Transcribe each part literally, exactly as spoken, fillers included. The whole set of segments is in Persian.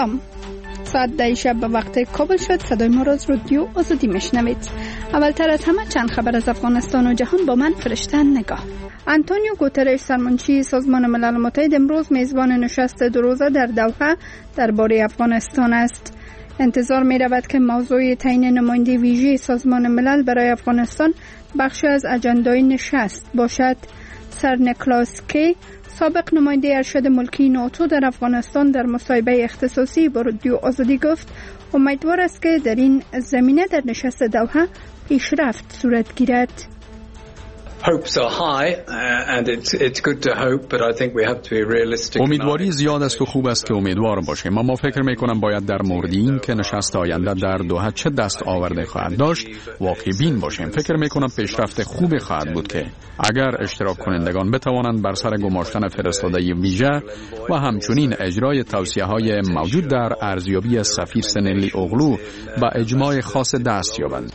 سلام، ساعت ده شب به وقت کابل شد. صدای ما را از رادیو آزادی میشنوید. اولتر از همه چند خبر از افغانستان و جهان با من فرشته نگاه. آنتونیو گوترش سرمنشی سازمان ملل متحد امروز میزبان نشست دو روزه در دوحه درباره افغانستان است. انتظار می رود که موضوع تعیین نماینده ویژه سازمان ملل برای افغانستان بخشی از اجندای نشست باشد. سر نیکلاس کی، سابق نماینده ارشد ملکی ناتو در افغانستان، در مصاحبه اختصاصی با رادیو آزادی گفت امیدوار است که در این زمینه در نشست دوحه پیشرفت صورت گیرد. امیدواری زیاد است و خوب است که امیدوار باشیم، اما فکر میکنم باید در مورد این که نشست آینده در دوحه چه دست آورده خواهد داشت واقع بین باشیم. فکر میکنم پیشرفت خوبی خواهد بود که اگر اشتراک کنندگان بتوانند بر سر گماشتن فرستاده ویژه و همچنین اجرای توصیه های موجود در ارزیابی سفیر سنلی اوغلو با اجماع خاص دست یابند.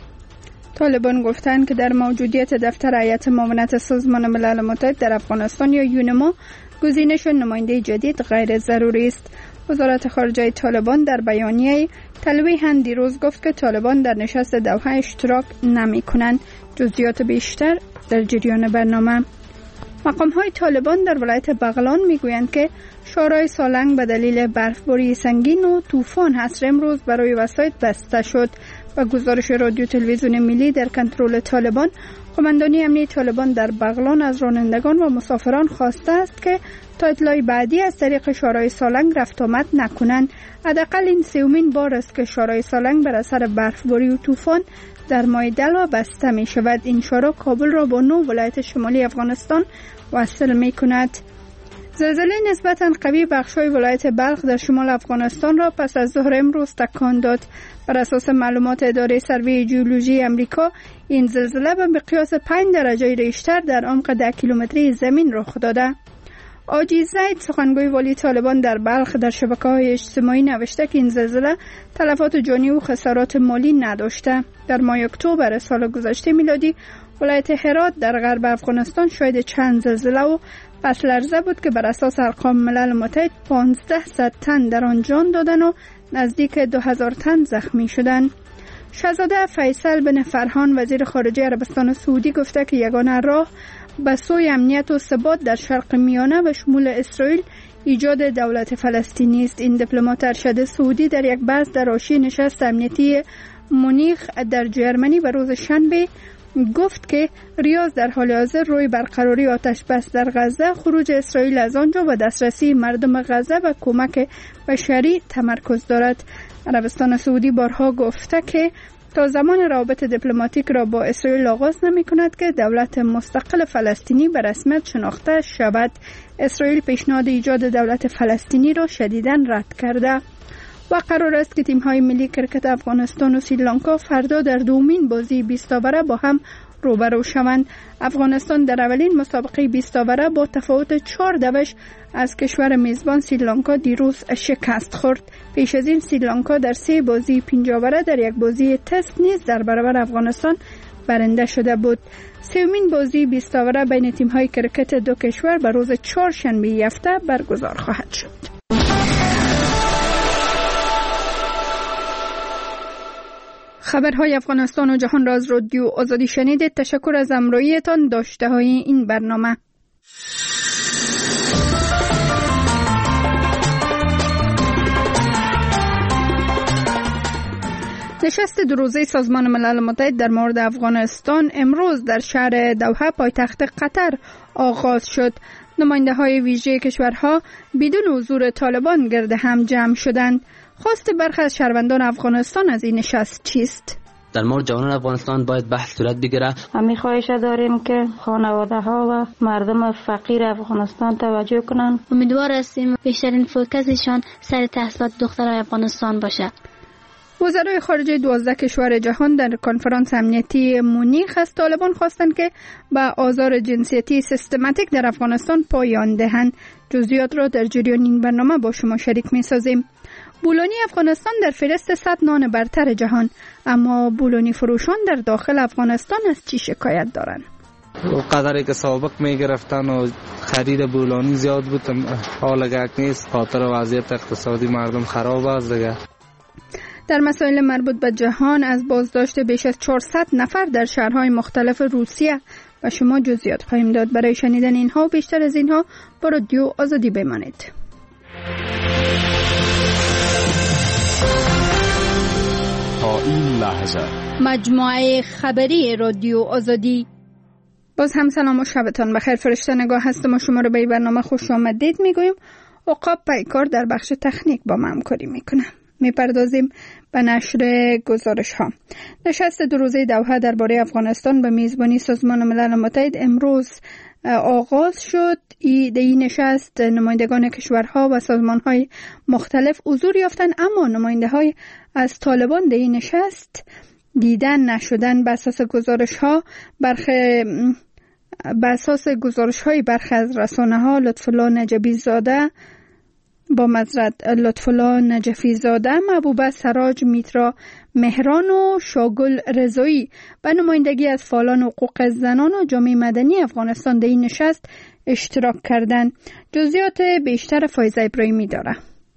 طالبان گفتند که در موجودیت دفتر هیئت معاونت سازمان ملل متحد در افغانستان یا یونما گزینش نماینده جدید غیر ضروری است. وزارت خارجه طالبان در بیانیه تلویحاً دیروز گفت که طالبان در نشست دوحه اشتراک نمی کنند. جزئیات بیشتر در جریان برنامه. مقام های طالبان در ولایت بغلان می گویند که شورای سالنگ به دلیل برفباری سنگین و طوفان عصر امروز برای وسایط بسته شد. و گزارش رادیو تلویزیون ملی در کنترل طالبان، قماندانی امنیتی طالبان در بغلان از رانندگان و مسافران خواسته است که تا اطلاع بعدی از طریق شورای سالنگ رفت آمد نکنند. حداقل این سومین بار است که شورای سالنگ بر اثر برفباری و طوفان در ماه دلو بسته می شود. این شورا کابل را با نو ولایت شمالی افغانستان وصل می کند. زلزله نسبتاً قوی بخشای ولایت بلخ در شمال افغانستان را پس از ظهر امروز تکان داد. بر اساس معلومات اداره سروی ژئولوژی امریکا، این زلزله به مقیاس پنج درجه ریشتر در عمق ده کیلومتری زمین رخ داده. آجی زید، سخنگوی والی طالبان در بلخ، در شبکه‌های اجتماعی نوشته که این زلزله تلفات جانی و خسارات مالی نداشته. در ماه اکتبر سال گذشته میلادی ولایت هرات در غرب افغانستان شاهد چند زلزله و پس لرزه بود که بر اساس ارقام ملل متحد پانزده صد تن در آن جان دادن و نزدیک دو هزار تن زخمی شدند. شاهزاده فیصل بن فرحان، وزیر خارجه عربستان سعودی، گفته که یگانه راه به سوی امنیت و ثبات در شرق میانه و شمول اسرائیل ایجاد دولت فلسطینی است. این دیپلمات ارشد سعودی در یک بحث در حاشیه نشست امنیتی مونیخ در جرمنی به روز شنبه گفت که ریاض در حال حاضر روی برقراری آتش بس در غزه، خروج اسرائیل از آنجا و دسترسی مردم غزه و کمک بشری تمرکز دارد. عربستان سعودی بارها گفته که تا زمان روابط دیپلماتیک را با اسرائیل آغاز نمی کند که دولت مستقل فلسطینی به رسمیت شناخته شود. اسرائیل پیشنهاد ایجاد دولت فلسطینی را شدیداً رد کرده. و قرار است که تیم‌های ملی کرکت افغانستان و سریلانکا فردا در دومین بازی بیست اوره با هم روبرو شوند. افغانستان در اولین مسابقه بیست اوره با تفاوت چهار دوش از کشور میزبان سریلانکا دیروز شکست خورد. پیش از این سریلانکا در سه بازی پنج اوره در یک بازی تست نیز در برابر افغانستان برنده شده بود. سومین بازی بیست اوره بین تیم‌های کرکت دو کشور به روز چهارشنبه هفته برگزار خواهد شد. خبرهای افغانستان و جهان را از رادیو آزادی شنیدید. تشکر از همراهیتان. داشته های این برنامه. نشست دو روزه سازمان ملل متحد در مورد افغانستان امروز در شهر دوحه پایتخت قطر آغاز شد. نماینده های ویژه کشورها بدون حضور طالبان گرد هم جمع شدند. خواست برخی از شهروندان افغانستان از این نشست چیست؟ در مورد جوانان افغانستان باید بحث صورت بگیره. همین خواهش داریم که خانواده ها و مردم فقیر افغانستان توجه کنند. امیدوار هستیم بیشترین فوکسشان سر تحصیلات دخترای افغانستان باشه. وزرای خارجه دوازده کشور جهان در کنفرانس امنیتی مونیخ از طالبان خواستند که به آزار جنسیتی سیستماتیک در افغانستان پایان دهند. جزئیات را در جریان این برنامه با شما شریک می سازیم. بولونی افغانستان در فهرست صد نان برتر جهان، اما بولونی فروشان در داخل افغانستان از چی شکایت دارند؟ و قدری که سابق می گرفتن و خرید بولانی زیاد بود، حال گک نیست، خاطر وضعیت اقتصادی مردم خراب است دیگه. در مسائل مربوط به جهان از بازداشت بیش از چهارصد نفر در شهرهای مختلف روسیه و شما جزئیات خواهیم داد. برای شنیدن اینها و بیشتر از اینها با رادیو آزادی بمانید. تا این لحظه مجموعه خبری رادیو آزادی. باز هم سلام و شبتان بخیر. فرشته نگاه هستم و شما رو به برنامه خوش آمدید میگویم. عقاب پیکار در بخش تکنیک با ما همکاری میکنه. میپردازیم به نشر گزارش ها. نشست دو روزه دوحه درباره افغانستان به میزبانی سازمان ملل متحد امروز آغاز شد. ای در این نشست نمایندگان کشورها و سازمان های مختلف حضور یافتند، اما نماینده های از طالبان در این نشست دیدن نشدن. به اساس گزارش ها برخی به اساس گزارش های برخی از رسانه ها لطفالله نجفی زاده با معذرت لطفالله نجفی زاده، محبوبه سراج میترا مهران و شاگل رضایی به نمایندگی از فعالان حقوق زنان و جامعه مدنی افغانستان در این نشست اشتراک کردند. جزئیات بیشتر فایزه ابراهیمی داره.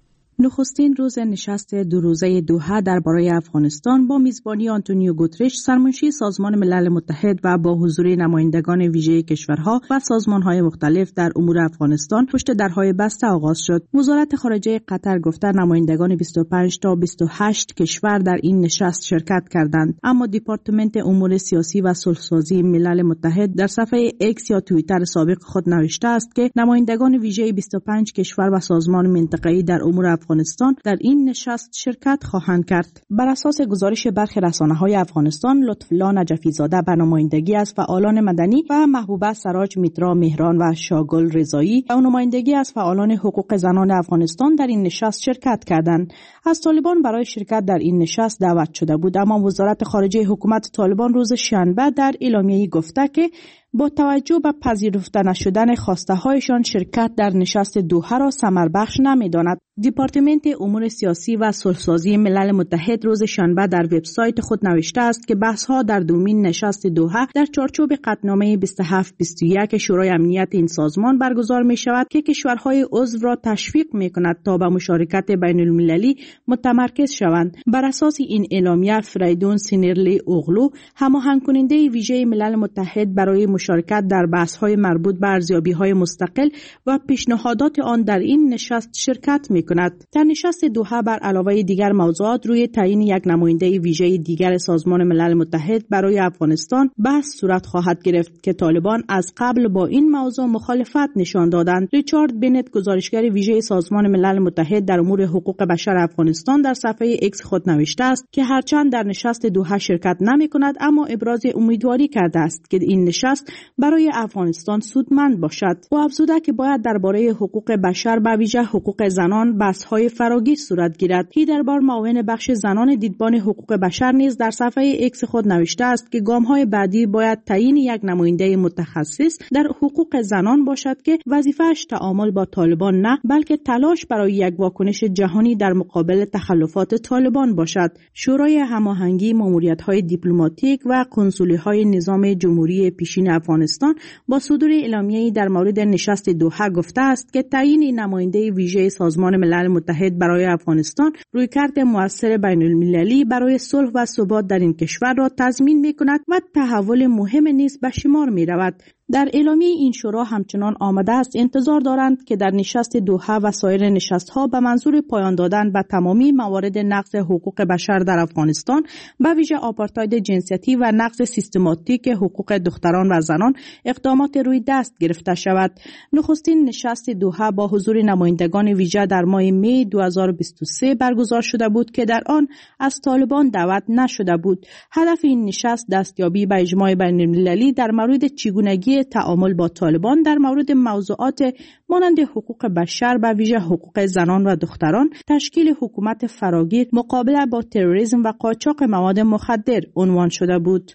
نخستین روز نشست دو روزه دوحه درباره افغانستان با میزبانی آنتونیو گوترش سرمنشی سازمان ملل متحد و با حضور نمایندگان ویژه کشورها و سازمان‌های مختلف در امور افغانستان پشت درهای بسته آغاز شد. وزارت خارجه قطر گفته نمایندگان بیست و پنج تا بیست و هشت کشور در این نشست شرکت کردند، اما دپارتمنت امور سیاسی و صلح‌سازی ملل متحد در صفحه ایکس یا توییتر سابق خود نوشته است که نمایندگان ویژه بیست و پنج کشور و سازمان منطقه‌ای در امور افغانستان در این نشست شرکت خواهند کرد. بر اساس گزارش برخی رسانه‌های افغانستان، لطفالله نجفی زاده به نمایندگی از فعالان مدنی و محبوبه سراج میترا مهران و شاگل رضایی و نمایندگی از فعالان حقوق زنان افغانستان در این نشست شرکت کردند. از طالبان برای شرکت در این نشست دعوت شده بود، اما وزارت خارجه حکومت طالبان روز شنبه در اعلامیه‌ای گفته که با توجه به پذیرفته نشدن خواسته هایشان شرکت در نشست دوحه را ثمربخش نمی‌داند. دپارتمنت امور سیاسی و صلح‌سازی ملل متحد روز شنبه در وبسایت خود نوشته است که بحث‌ها در دومین نشست دوحه در چارچوب قطعنامه بیست و هفت بیست و یک شورای امنیت این سازمان برگزار می‌شود که کشورهای عضو را تشویق می‌کند تا به مشارکت بین‌المللی متمرکز شوند. بر اساس این اعلامیه فریدون سینرلی اوغلو، هماهنگ کننده ویژه ملل متحد برای مشارکت در بحث‌های مربوط به ارزیابی‌های مستقل و پیشنهادات آن در این نشست شرکت می‌کند. در نشست دوحه بر علاوه دیگر موضوعات روی تعیین یک نماینده ویژه دیگر سازمان ملل متحد برای افغانستان بحث صورت خواهد گرفت که طالبان از قبل با این موضوع مخالفت نشان دادند. ریچارد بنت، گزارشگر ویژه سازمان ملل متحد در امور حقوق بشر افغانستان، در صفحه ایکس خود نوشته است که هرچند در نشست دوحه شرکت نمی‌کند، اما ابراز امیدواری کرده است که این نشست برای افغانستان سودمند باشد. او افزوده که باید درباره حقوق بشر به ویژه حقوق زنان بحث‌های فراگیر صورت گیرد. هیدربار، معاون بخش زنان دیدبان حقوق بشر، نیز در صفحه ایکس خود نوشته است که گام‌های بعدی باید تعیین یک نماینده متخصص در حقوق زنان باشد که وظیفه‌اش تعامل با طالبان نه، بلکه تلاش برای یک واکنش جهانی در مقابل تخلفات طالبان باشد. شورای هماهنگی ماموریت‌های دیپلماتیک و کنسولی‌های نظام جمهوری پیشین افغانستان با صدور اعلامیه‌ای در مورد نشست دوحه گفته است که تعیین نماینده ویژه سازمان ملل متحد برای افغانستان رویکرد مؤثر بین‌المللی برای صلح و ثبات در این کشور را تضمین می‌کند و تحول مهم نیز به شمار می‌رود. در اعلامیه این شورا همچنان آمده است انتظار دارند که در نشست دوحه و سایر نشست‌ها به منظور پایان دادن به تمامی موارد نقض حقوق بشر در افغانستان، به ویژه آپارتاید جنسیتی و نقض سیستماتیک حقوق دختران و زنان، اقدامات روی دست گرفته شود. نخستین نشست دوحه با حضور نمایندگان ویژه در ماه می دو هزار و بیست و سه برگزار شده بود که در آن از طالبان دعوت نشده بود. هدف این نشست دستیابی به اجماع بین‌المللی در مورد چگونگی تعامل با طالبان در مورد موضوعات مانند حقوق بشر، به ویژه حقوق زنان و دختران، تشکیل حکومت فراگیر، مقابله با تروریسم و قاچاق مواد مخدر عنوان شده بود.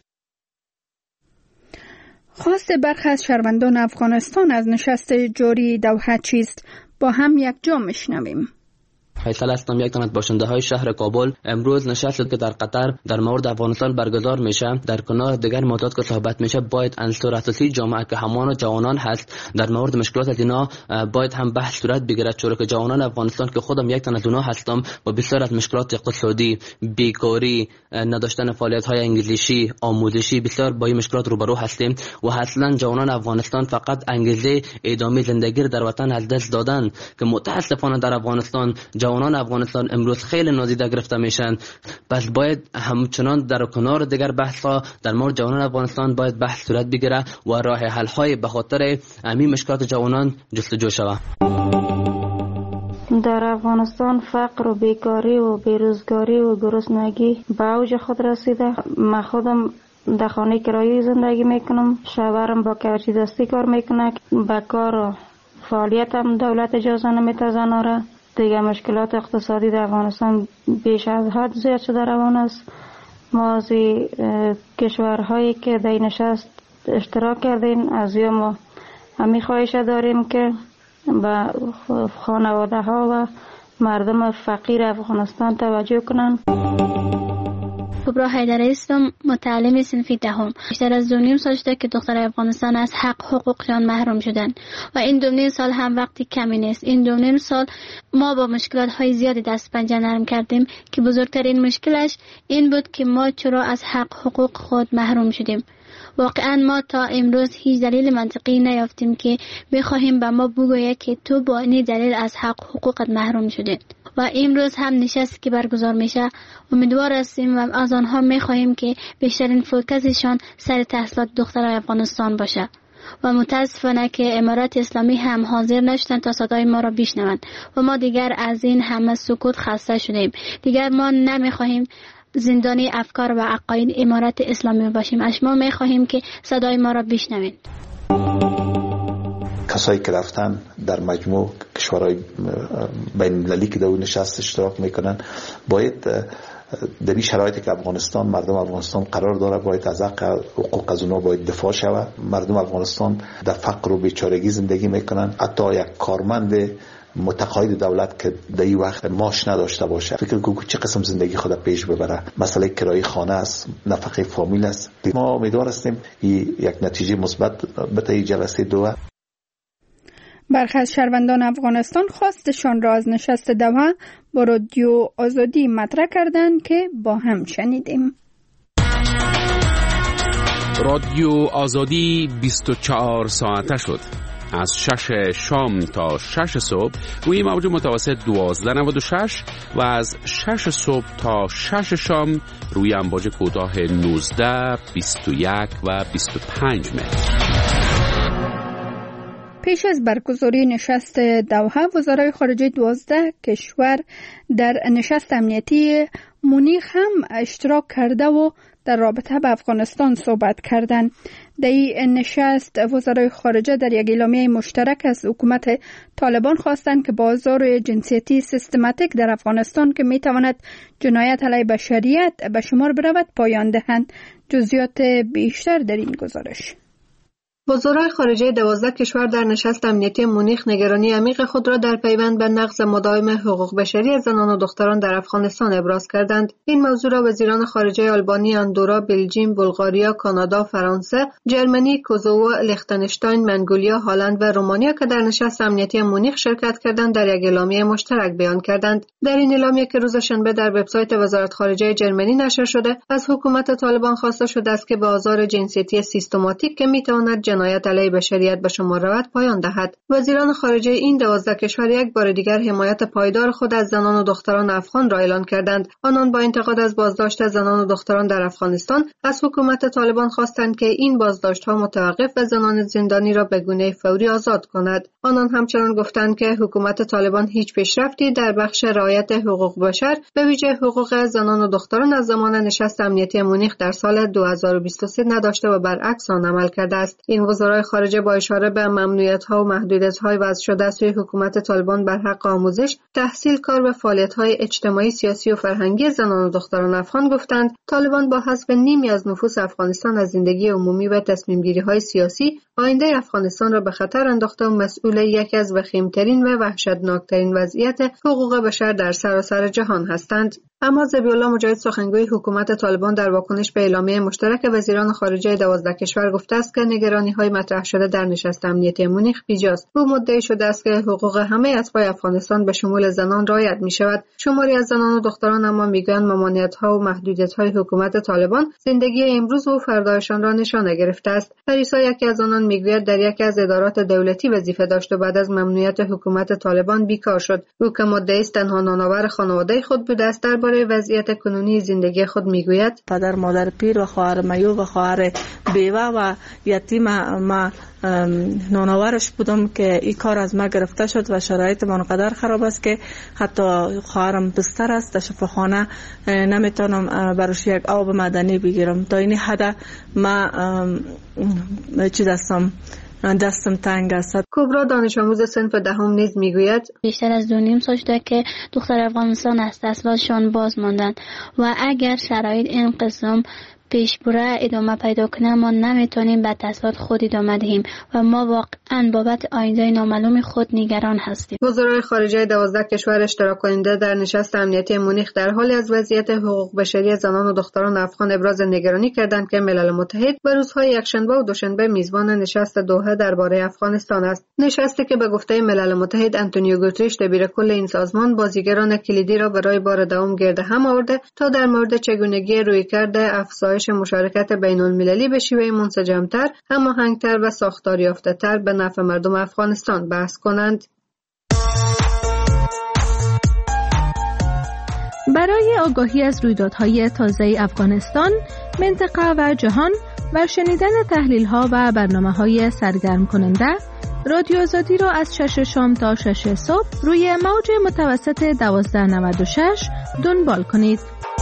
خواست برخی از شهروندان افغانستان از نشست جاری دوحه چیست؟ با هم یک جا میشنویم. فیصل هستم، یک تن از باشنده های شهر کابل. امروز نشستی که در قطر در مورد افغانستان برگزار میشه، در کنار دیگر موضوعات که صحبت میشه باید عنصر اساسی جامعه که همان جوانان هست در مورد مشکلات اینا باید هم بحث صورت بگیرد، چون که جوانان افغانستان که خودم یک تن از اونها هستم با بسیار از مشکلات اقتصادی، بیکاری، نداشتن فعالیت های انگلیسی، آموزشی، بسیار با این مشکلات روبرو هستیم و اصلا جوانان افغانستان فقط انگیزه ادامه زندگی در وطن از دست دادن که متاسفانه در افغانستان جوانان افغانستان امروز خیلی نادیده گرفته میشن. پس باید همچنان در کنار دیگر بحث ها در مورد جوانان افغانستان باید بحث صورت بگیره و راه حل های به خاطر همین مشکلات جوانان جستجو شود. در افغانستان فقر و بیکاری و بیروزگاری و گرسنگی به اوج خود رسیده. من خودم در خانه کرایی زندگی میکنم، شوهرم با کفشی دستی کار میکنه، به کار و فعالیت هم دولت اجازه نمیده زنها را. دیگه مشکلات اقتصادی در افغانستان بیش از حد زیاد شده روان است. ما از کشورهایی که در نشست اشتراک کردیم از یا ما همین خواهش داریم که به خانواده ها و مردم فقیر افغانستان توجه کنند. کبرا حیدری هستم، متعلم صنف دهم. بیشتر از دو نیم سال شده که دختر افغانستان از حق حقوقشان محروم شدن و این دو نیم سال هم وقتی کمی نیست. این دو نیم سال ما با مشکلات های زیادی دست پنجه نرم کردیم که بزرگترین مشکلش این بود که ما چرا از حق حقوق خود محروم شدیم. واقعا ما تا امروز هیچ دلیل منطقی نیافتیم که بخواهیم به ما بگویه که تو با این دلیل از حق حقوقت محروم شدید. و امروز هم نشست که برگزار میشه امیدوار هستیم و از آنها میخواهیم که بیشترین فوکسشان سر تحصیلات دخترای افغانستان باشه و متاسفانه که امارات اسلامی هم حاضر نشدن تا صدای ما را بشنوند و ما دیگر از این همه سکوت خسته شدیم. دیگر ما نمیخواهیم زندانی افکار و عقاید امارات اسلامی باشیم. اش ما میخواهیم که صدای ما را بشنوید. کسایی که رفتن در مجموع کشورهای بین المللی که در اون نشست اشتراک میکنن باید در این شرایطی که افغانستان مردم افغانستان قرار داره باید از حق حقوق از اونها باید دفاع شود. مردم افغانستان در فقر و بیچارگی زندگی میکنن، حتی یک کارمند متقاعد دولت که در این وقت معاش نداشته باشه فکر کنم چه قسم زندگی خود پیش ببره. مسئله کرایه خانه است، نفقه فامیل است. ما امیدوار هستیم یک نتیجه مثبت به این جلسه دوحه. برخی از شهروندان افغانستان خواستشان را از نشست دوحه با رادیو آزادی مطرح کردند که با هم شنیدیم. رادیو آزادی بیست و چهار ساعته شد. از شش شام تا شش صبح روی موج متوسط دوازده نود و شش و از شش صبح تا شش شام روی امواج کوتاه نوزده، بیست و یک و بیست و پنج متر. پیش از برگزاری نشست دوحه وزرای خارجه دوازده کشور در نشست امنیتی مونیخ هم اشتراک کرده و در رابطه به افغانستان صحبت کردند. در این نشست وزرای خارجه در یک اعلامیه مشترک از حکومت طالبان خواستند که بازار جنسیتی سیستماتیک در افغانستان که میتواند جنایت علیه بشریت به شمار برود پایان دهند. جزئیات بیشتر در این گزارش. وزرای خارجه دوازده کشور در نشست امنیتی مونیخ نگرانی عمیق خود را در پیوند به نقض مداوم حقوق بشری زنان و دختران در افغانستان ابراز کردند. این موضوع را وزیران خارجه آلبانی، اندورا، بلژیم، بلغاریا، کانادا، فرانسه، جرمنی، کوزوو، لیختنشتاین، منگولیا، هلند و رومانیا که در نشست امنیتی مونیخ شرکت کردند در یک اعلامیه مشترک بیان کردند. در این اعلامیه که روز شنبه در وبسایت وزارت خارجه جرمنی نشر شده، از حکومت طالبان خواسته شده است که به آزار جنسیتی سیستماتیک که میتواند جنایت علیه بشریت به شمار رود پایان دهد. وزیران خارجه این دوازده کشور یک بار دیگر حمایت پایدار خود از زنان و دختران افغان را اعلان کردند. آنان با انتقاد از بازداشت زنان و دختران در افغانستان از حکومت طالبان خواستند که این بازداشت‌ها متوقف و زنان زندانی را به گونه فوری آزاد کند. آنان همچنان گفتند که حکومت طالبان هیچ پیشرفتی در بخش رعایت حقوق بشر به ویژه حقوق زنان و دختران از زمان نشست امنیتی مونیخ در سال دو هزار و بیست و سه نداشته و برعکس آن عمل کرده است. این وزرای خارجه با اشاره به ممنوعیت‌ها و محدودیت‌های وضع شده سوی حکومت طالبان بر حق آموزش، تحصیل، کار و فعالیت‌های اجتماعی، سیاسی و فرهنگی زنان و دختران افغان گفتند طالبان با حذف نیمی از نفوس افغانستان از زندگی عمومی و تصمیم‌گیری‌های سیاسی، آینده افغانستان را به خطر انداخته و مسئول یکی از وخیم‌ترین و وحشتناکترین وضعیت حقوق بشر در سراسر جهان هستند. اما ذبیح‌الله مجاهد سخنگوی حکومت طالبان در واکنش به اعلامیه مشترک وزیران خارجه دوازده کشور گفته است که نگرانی‌های مطرح شده در نشست امنیتی مونیخ بیجاست. او مدعی شده است که حقوق همه اطراف افغانستان به شمول زنان رعایت می‌شود. شماری از زنان و دختران اما میگویند ممانعت‌ها و محدودیت‌های حکومت طالبان زندگی امروز و فردایشان را نشانه گرفته است. پریسا یکی از آنان میگوید در یکی از ادارات دولتی وظیفه داشت و بعد از ممنوعیت حکومت طالبان بیکار شد. او که مدعی است تنها نانآور خانواده خود بوده است درباره وضعیت کنونی زندگی خود میگوید: پدر مادر پیر و خواهر میو و خواهر بیوه و یتیم ما نانآورش بودم که این کار از ما گرفته شد و شرایط من قدر خراب است که حتی خواهرم بستر است، در شفاخانه نمیتونم براش یک آب مدنی بگیرم. تا این حد ما چی دستم دستم تنگ است. کبرا دانش آموز صنف دهم نیز میگوید بیشتر از دو نیم سال شده که دختر افغانستان از تحصیلاتشان باز ماندند و اگر شرایط این قسم پیش بره ادامه پیدا کنه ما نمیتونیم به تحصیلات خود ادامه دهیم و ما واقعا بابت آینده نامعلوم خود نگران هستیم. وزرای خارجه دوازده کشور اشتراک کننده در نشست امنیتی مونیخ در حالی از وضعیت حقوق بشری زنان و دختران افغان ابراز نگرانی کردند که ملل متحد به روزهای یکشنبه و دوشنبه میزبان نشست دوحه درباره افغانستان است. نشستی که به گفته ملل متحد آنتونیو گوتریش دبیرکل این سازمان بازیگران کلیدی را برای بار دوم گرد هم آورده تا در مورد چگونگی رویکرد افزایش مشارکت بین المللی به شیوه منسجمتر، هماهنگتر و ساختار یافته‌تر به نفع مردم افغانستان بحث کنند. برای آگاهی از رویدادهای تازه افغانستان، منطقه و جهان و شنیدن تحلیل‌ها و برنامه‌های سرگرم کننده، رادیو آزادی را از شش شام تا شش صبح روی موج متوسط دوازده نود و شش دنبال کنید.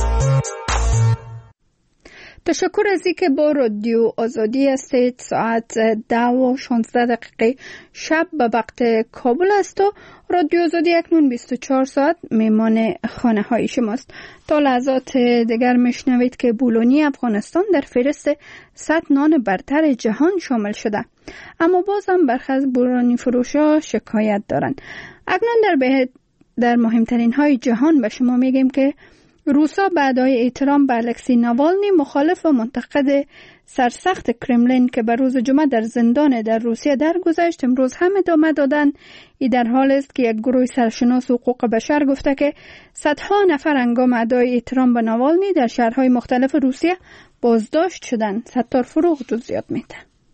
تشکر از اینکه با رادیو آزادی هستید. ساعت ده و شانزده دقیقه شب به وقت کابل است و رادیو آزادی اکنون بیست و چهار ساعت میمان خانه های شماست. تا لحظات دیگر میشنوید که بولونی افغانستان در فهرست صد نان برتر جهان شامل شده، اما بازم برخی از بولونی فروشا شکایت دارند. اکنون در به در مهمترین های جهان به شما میگیم که روسا بعدای احترام به الکسی ناوالنی، مخالف و منتقد سرسخت کرملین که به روز جمعه در زندان در روسیه درگذشت، امروز هم ادامه دادن. ای در حال است که یک گروه سرشناس حقوق بشر گفته که صدها نفر هنگام ادای احترام به ناوالنی در شهرهای مختلف روسیه بازداشت شدند. ستار فروغ جزئیات میده.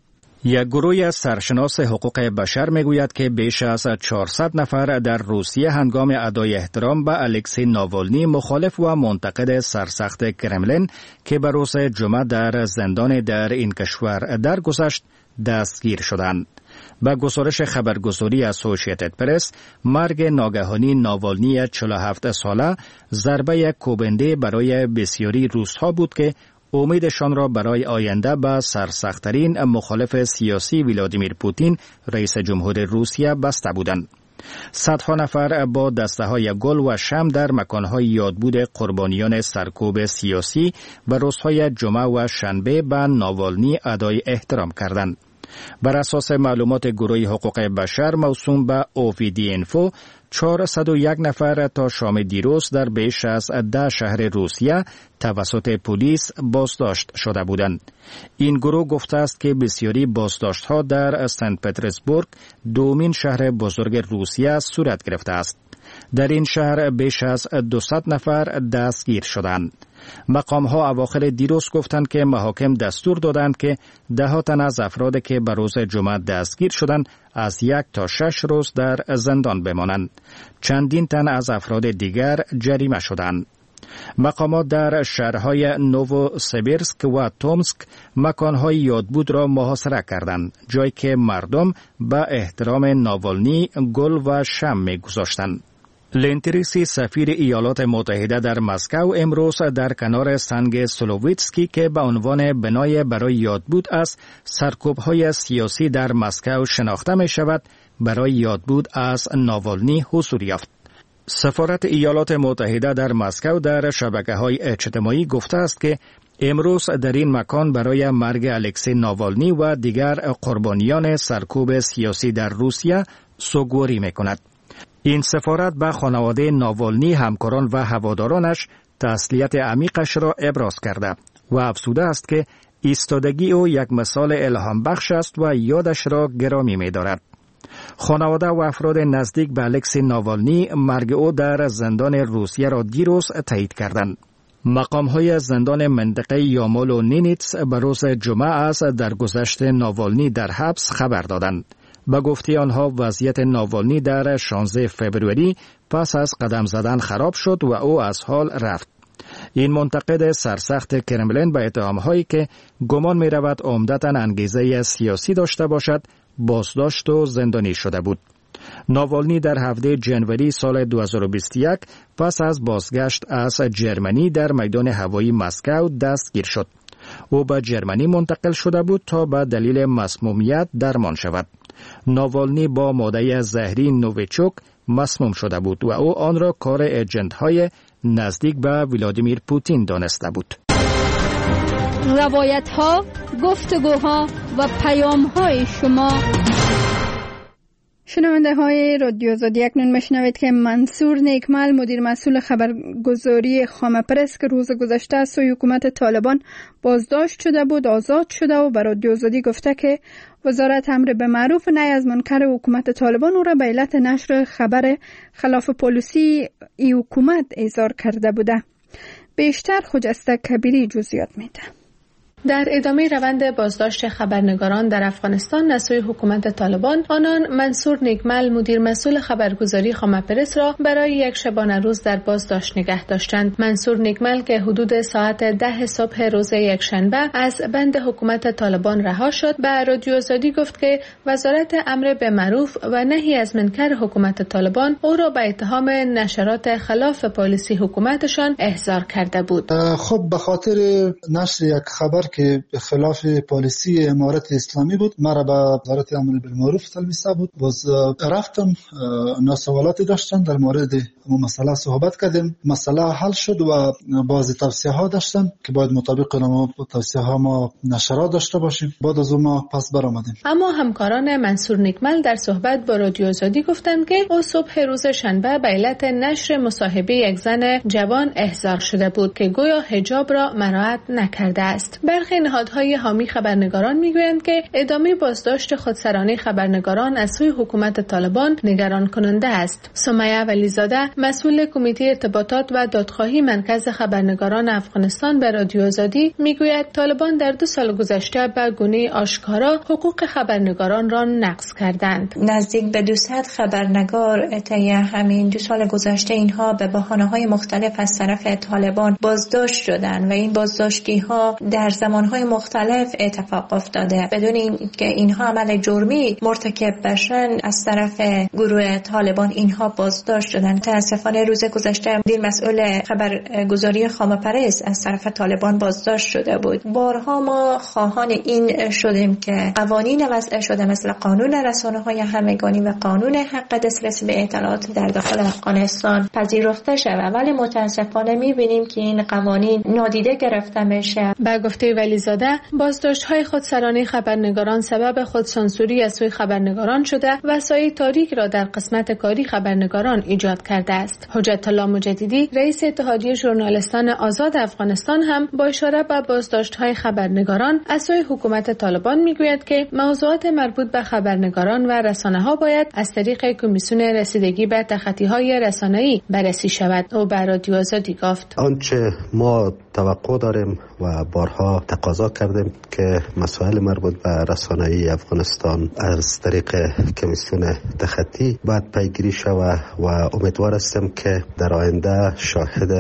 یک گروه از سرشناس حقوق بشر میگوید که بیش از چهارصد نفر در روسیه هنگام ادای احترام به الکسی ناوالنی، مخالف و منتقد سرسخت کرملین که به روز جمعه در زندان در این کشور درگذشت، دستگیر شدند. با گزارش خبرگزاری اسوسییتد پرس، مرگ ناگهانی ناوالنی چهل و هفت ساله ضربه کوبنده برای بسیاری روس‌ها بود که امیدشان را برای آینده به سرسخت‌ترین مخالف سیاسی ولادیمیر پوتین رئیس جمهور روسیه بسته بودند. صدها نفر با دسته‌های گل و شمع در مکان‌های یادبود قربانیان سرکوب سیاسی به روزهای جمعه و شنبه به ناوالنی ادای احترام کردند. بر اساس معلومات گروه حقوق بشر موسوم به اوویدی اینفو، چهارصد و یک نفر تا شام دیروز در بیش از ده شهر روسیه توسط پلیس بازداشت شده بودند. این گروه گفته است که بسیاری بازداشت‌ها در سنت پترزبورگ، دومین شهر بزرگ روسیه، صورت گرفته است. در این شهر بیش از دویست نفر دستگیر شدند. مقام‌ها اواخر دیروز گفتند که محاکم دستور دادند که ده ها تن از افرادی که به روز جمعه دستگیر شدند از یک تا شش روز در زندان بمانند. چندین تن از افراد دیگر جریمه شدند. مقامات در شهرهای نووسیبیرسک و تومسک مکانهای یادبود را محاصره کردند، جایی که مردم به احترام ناوالنی گل و شمع می‌گذاشتند. لنتریسی سفیر ایالات متحده در مسکو امروز در کنار سنگ سلوویتسکی که به عنوان بنای برای یادبود از سرکوب‌های سیاسی در مسکو شناخته می شود برای یادبود از ناوالنی حضور یافت. سفارت ایالات متحده در مسکو در شبکه‌های اجتماعی گفته است که امروز در این مکان برای مرگ الکسی ناوالنی و دیگر قربانیان سرکوب سیاسی در روسیه سوگواری می کند. این سفارت به خانواده ناوالنی، همکاران و هوادارانش تسلیت عمیقش را ابراز کرده و افزوده است که ایستادگی او یک مثال الهام بخش است و یادش را گرامی می دارد. خانواده و افراد نزدیک به الکسی ناوالنی مرگ او در زندان روسیه را دیروز تایید کردند. مقام‌های زندان منطقه یامال و نینیتس به روز جمعه از درگذشت ناوالنی در حبس خبر دادند. به گفته آنها وضعیت ناوالنی در شانزده فوریه پس از قدم زدن خراب شد و او از حال رفت. این منتقد سرسخت کرملین به اتهام‌هایی که گمان می‌رود عمدتاً انگیزه سیاسی داشته باشد بازداشت و زندانی شده بود. ناوالنی در هفده ژانویه سال دو هزار و بیست و یک پس از بازگشت از جرمنی در میدان هوایی مسکو دستگیر شد. او به جرمنی منتقل شده بود تا به دلیل مسمومیت درمان شود. ناوالنی با ماده زهری نوویچوک مسموم شده بود و او آن را کار ایجنت‌های نزدیک به ولادیمیر پوتین دانسته بود. روایت‌ها، گفتگوها و پیام‌های شما. شنونده های رادیو آزادی اکنون میشنوید که منصور نیکمل مدیر مسئول خبرگزاری خامه پرس که روز گذشته از سوی حکومت طالبان بازداشت شده بود آزاد شده و به رادیو آزادی گفته که وزارت امر به معروف نهی از منکر حکومت طالبان او را به علت نشر خبر خلاف پالیسی ای حکومت احضار کرده بوده. بیشتر خجسته کبیری جزئیات میده. در ادامه روند بازداشت خبرنگاران در افغانستان از سوی حکومت طالبان، آنان منصور نیکمل مدیر مسئول خبرگزاری خامه پرس را برای یک شبانه روز در بازداشت نگه داشتند. منصور نیکمل که حدود ساعت ده صبح روز یکشنبه از بند حکومت طالبان رها شد، به رادیو آزادی گفت که وزارت امر به معروف و نهی از منکر حکومت طالبان او را به اتهام نشرات خلاف پالیسی حکومتشان احضار کرده بود. خب به خاطر نشر یک خبر که خلاف پالیسی امارت اسلامی بود، مرا به وزارت امر بالمعروف تلمیسته بود. باز رفتم، اونا سوالاتی داشتن در مورد مسئله صحبت کردیم، مسئله حل شد و بعضی توصیه ها داشتن که باید مطابق ما توصیه ها ما نشرات داشته باشیم. بعد از اون ما پس برآمدیم. اما همکاران منصور نیکمل در صحبت با رادیو آزادی گفتند که او صبح روز شنبه به علت نشر مصاحبه یک زن جوان احضار شده بود که گویا حجاب را مراعات نکرده است. برخی نهادهای حامی خبرنگاران میگویند که ادامه بازداشت خودسرانه خبرنگاران از سوی حکومت طالبان نگران کننده است. سمیه ولیزاده مسئول کمیته ارتباطات و دادخواهی مرکز خبرنگاران افغانستان به رادیو آزادی میگوید طالبان در دو سال گذشته به گونه آشکارا حقوق خبرنگاران را نقض کردند. نزدیک به دویست خبرنگار طی همین دو سال گذشته اینها به بهانه‌های مختلف از طرف طالبان بازداشت شدند و این بازداشتی‌ها در زمانهای مختلف اتفاق افتاده بدون اینکه اینها عمل جرمی مرتکب بشن. از طرف گروه طالبان اینها بازداشت شدند. متاسفانه روز گذشته مدیر مسئول خبرگزاری خامه پرس از طرف طالبان بازداشت شده بود. بارها ما خواهان این شدیم که قوانین وضع شده مثل قانون رسانه‌های همگانی و قانون حق دسترسی به اطلاعات در داخل افغانستان پذیرفته شود، ولی متاسفانه می‌بینیم که این قوانین نادیده گرفته میشه. با گفته ولیزاده بازداشت‌های خودسرانه خبرنگاران سبب خودسانسوری از سوی خبرنگاران شده و سایه تاریک را در قسمت کاری خبرنگاران ایجاد کرده است. حجت الله مجددی رئیس اتحادیه ژورنالیستان آزاد افغانستان هم با اشاره به بازداشت‌های خبرنگاران از سوی حکومت طالبان میگوید که موضوعات مربوط به خبرنگاران و رسانه‌ها باید از طریق کمیسیون رسیدگی به تخطی‌های رسانه‌ای بررسی شود. او به رادیو آزادی گفت آنچه ما توقع داریم و بارها تقاضا کردیم که مسائل مربوط به رسانه‌ای افغانستان از طریق کمیسیون تخطی باید پیگیری شود و امیدوار هستم که در آینده شاهد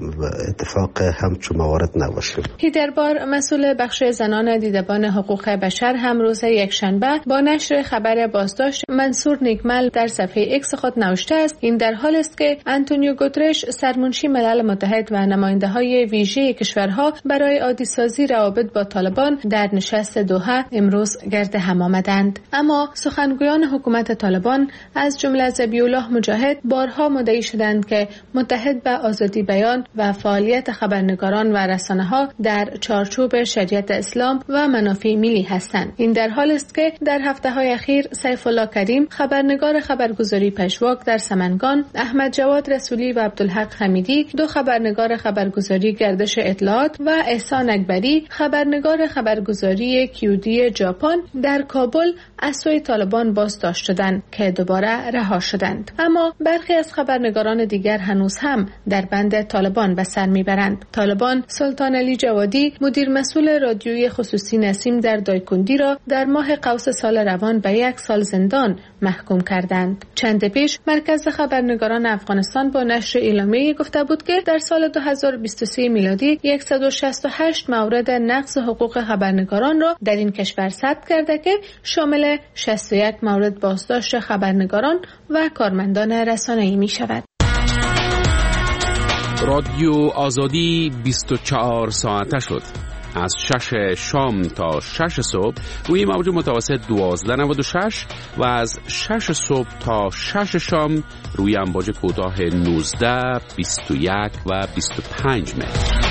اتفاق همچون موارد نباشه. هیدربار مسئول بخش زنان دیدبان حقوق بشر هم روز یکشنبه با نشر خبر بازداشت منصور نیکمل در صفحه ایکس خود نوشته است این در حال است که آنتونیو گوترش سرمنشی ملل متحد و نماینده‌های ویژه کشورها برای عادی سازی روابط با طالبان در نشست دوحه امروز گرد هم آمدند. اما سخنگویان حکومت طالبان از جمله ذبیح‌الله مجاهد بارها مدعی شدند که متحد به آزادی بیان و فعالیت خبرنگاران و رسانه‌ها در چارچوب شریعت اسلام و منافع ملی هستند. این در حال است که در هفته‌های اخیر سیف الله کریم خبرنگار خبرگزاری پژواک در سمنگان، احمد جواد رسولی و عبدالحق حمیدی دو خبرنگار خبرگزاری گردش اطلاعات و احسان اکبری خبرنگار خبرگزاری کیودی ژاپن در کابل از سوی طالبان بازداشت شدند که دوباره رها شدند. اما برخی از خبرنگاران دیگر هنوز هم در بند طالبان به سر میبرند. طالبان سلطان علی جوادی مدیر مسئول رادیوی خصوصی نسیم در دایکندی را در ماه قوس سال روان به یک سال زندان محکوم کردند. چند پیش مرکز خبرنگاران افغانستان با نشر اعلامیه‌ای گفته بود که در سال دو هزار و بیست و سه میلادی صد و شصت و هشت مورد نقض حقوق خبرنگاران را در این کشور ثبت کرده که شامل شصت و یک مورد بازداشت خبرنگاران و کارمندان رسانه‌ای می شود. رادیو آزادی بیست و چهار ساعته شد. از شش شام تا شش صبح روی موج متوسط دوازده نود و شش و از شش صبح تا شش شام روی امواج کوتاه نوزده، بیست و یک و بیست و پنج متر.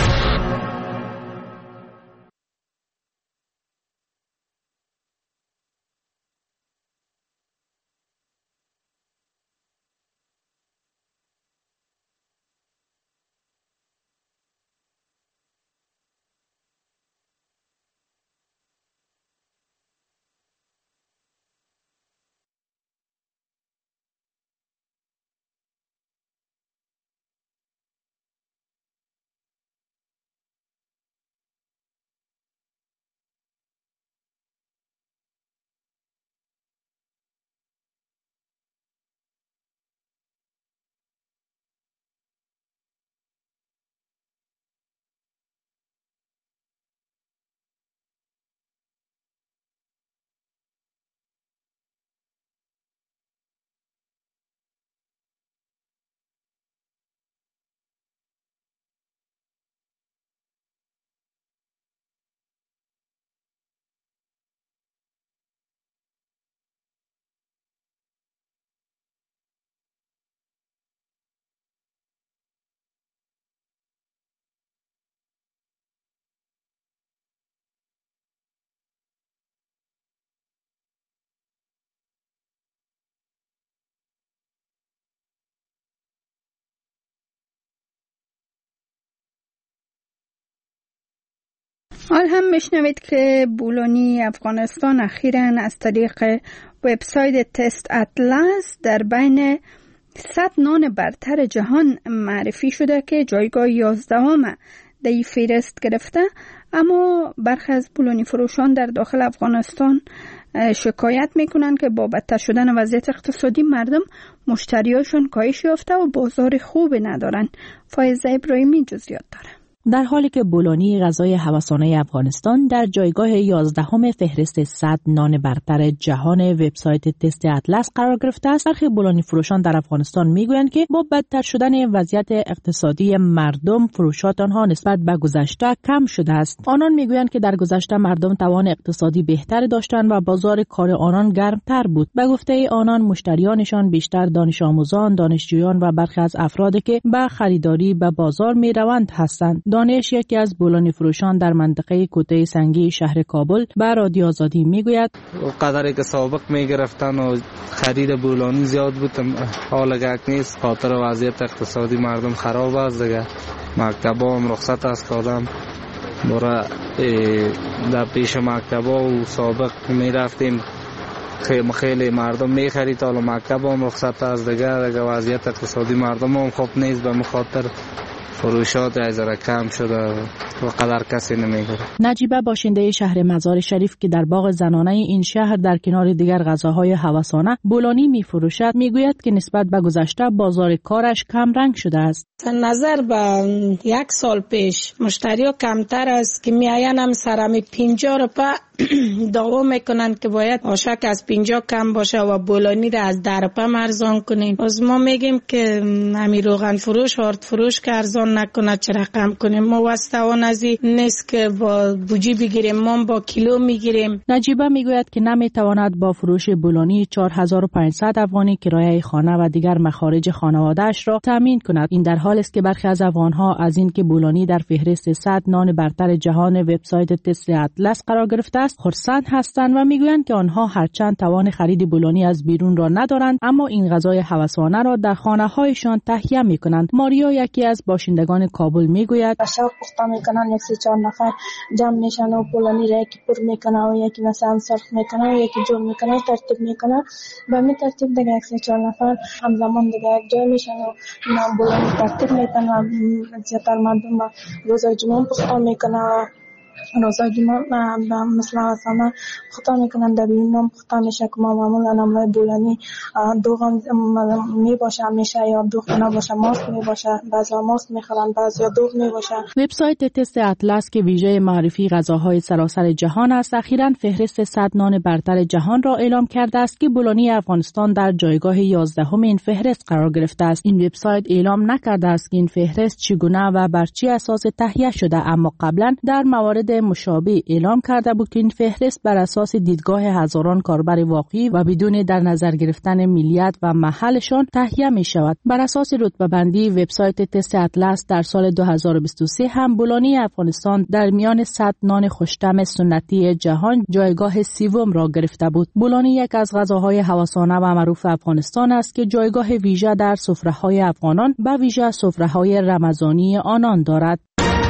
حال هم میشنوید که بولونی افغانستان اخیراً از طریق وبسایت تست اطلس در بین صد نان برتر جهان معرفی شده که جایگاه یازدهم در این فهرست گرفته. اما برخی از بولونی فروشان در داخل افغانستان شکایت میکنند که با بدتر شدن وضعیت اقتصادی مردم مشتریاشون کاهش یافته و بازار خوب ندارن. فایزه ابراهیمی جزئیات داره. در حالی که بولونی غذای هوسانه افغانستان در جایگاه یازدهم فهرست صد نان برتر جهان وبسایت تست اطلس قرار گرفته است، برخی بولونی فروشان در افغانستان میگویند که با بدتر شدن وضعیت اقتصادی مردم فروشات آنها نسبت به گذشته کم شده است. آنان میگویند که در گذشته مردم توان اقتصادی بهتری داشتند و بازار کار آنان گرمتر بود. به گفته آنان مشتریانشان بیشتر دانش آموزان، دانشجویان و برخی از افرادی که به خریداری به بازار میروند هستند. دانش یکی از بولونی فروشان در منطقه کوته سنگی شهر کابل به رادیو آزادی میگوید قدری که سابق میگرفتن و خرید بولونی زیاد بود حال گک نیست، خاطر وضعیت اقتصادی مردم خراب است دیگه. مکتبا هم رخصت است، آدم برای در پیش مکتبا و سابق میرفتیم خیلی خیلی مردم میخرید، حالا مکتبا هم رخصت است دیگه. دیگه وضعیت اقتصادی مردم هم خوب نیست، به مخاطر فروشات از را کم شده و قدر کسی نمیگیره. نجیبه باشنده شهر مزار شریف که در باغ زنانه این شهر در کنار دیگر غذاهای هوسانه بولانی میفروشد میگوید که نسبت به گذشته بازار کارش کم رنگ شده است. نظر به یک سال پیش مشتری کمتر است که میآیند هم سرم پنجاه روپه دعوا میکنن که باید آشک از پنجاه کم باشه و بولانی را از ده روپه ارزان کنین. از ما میگیم که همین روغن فروش آرد فروش که ارزان نکنه چرا کم کنیم. ما واسطوان ازی نیست که با بوجی بگیریم، ما با کیلو میگیریم. نجیبه میگوید که نمیتواند با فروش بولانی چهار هزار و پانصد افغانی کرایه خانه و دیگر مخارج خانواده‌اش را تامین کند. این در حالی است که برخی از افغانها از اینکه بولانی در فهرست صد نان برتر جهان وبسایت تست اطلس قرار گرفته است خرسند هستند و میگویند که آنها هرچند توان خرید بولانی از بیرون را ندارند اما این غذای هوسانه را در خانه‌هایشان تهیه میکنند. ماریا یکی از باشندگان کابل میگوید شب پخته میکنن، یک سه چهار نفر جمع میشن و بولانی را یکی پر میکنه و یکی مثلا سرخ میکنه و یکی جور میکنه ترتیب میکنه. به می ترتیب دیگه یک سه چهار نفر همزمان دیگه یک جای میشن و نام بولانی ترتیب میکنه. زیادتر مردم روزای جمعه پخته میکنه، روزای جمعه مثلا مثلا پخته میکنن در این نام پخته میشه که ما معمولا نامهای بولانی دوغ میباشه همیشه یا دوغ نباشه ماست میباشه، بعضی ماست میخورن بعضی دوغ میباشه. وبسایت تست اطلس که ویژه معرفی غذاهای سراسر جهان است اخیراً فهرست صد نان برتر جهان را اعلام کرده است که بولانی افغانستان در جایگاه یازدهم این فهرست قرار گرفته است. این وبسایت اعلام نکرده است که این فهرست چگونه و بر چه اساس تهیه شده، اما قبلا در موارد مشابه اعلام کرده بود که این فهرست بر اساس دیدگاه هزاران کاربر واقعی و بدون در نظر گرفتن ملیت و محلشان تهیه می شود. بر اساس رتبه بندی وبسایت تست اطلس در سال دو هزار و بیست و سه هم بولانی افغانستان در میان صد نان خوش‌طعم سنتی جهان جایگاه سوم را گرفته بود. بولانی یک از غذاهای هوسانه و معروف افغانستان است که جایگاه ویژه در سفره‌های افغانان و ویژه سفره‌های رمضانی آنان دارد.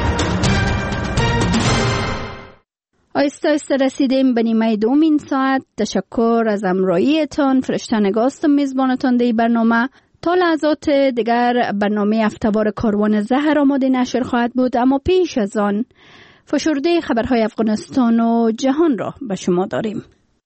آیسته آیسته رسیدیم به نیمه دوم این ساعت. تشکر از همراهیتان. فرشته نگاستم میزبانتان در برنامه. تا لحظات دیگر برنامه هفته‌وار کاروان زهر آماده نشر خواهد بود، اما پیش از آن فشرده خبرهای افغانستان و جهان را به شما داریم.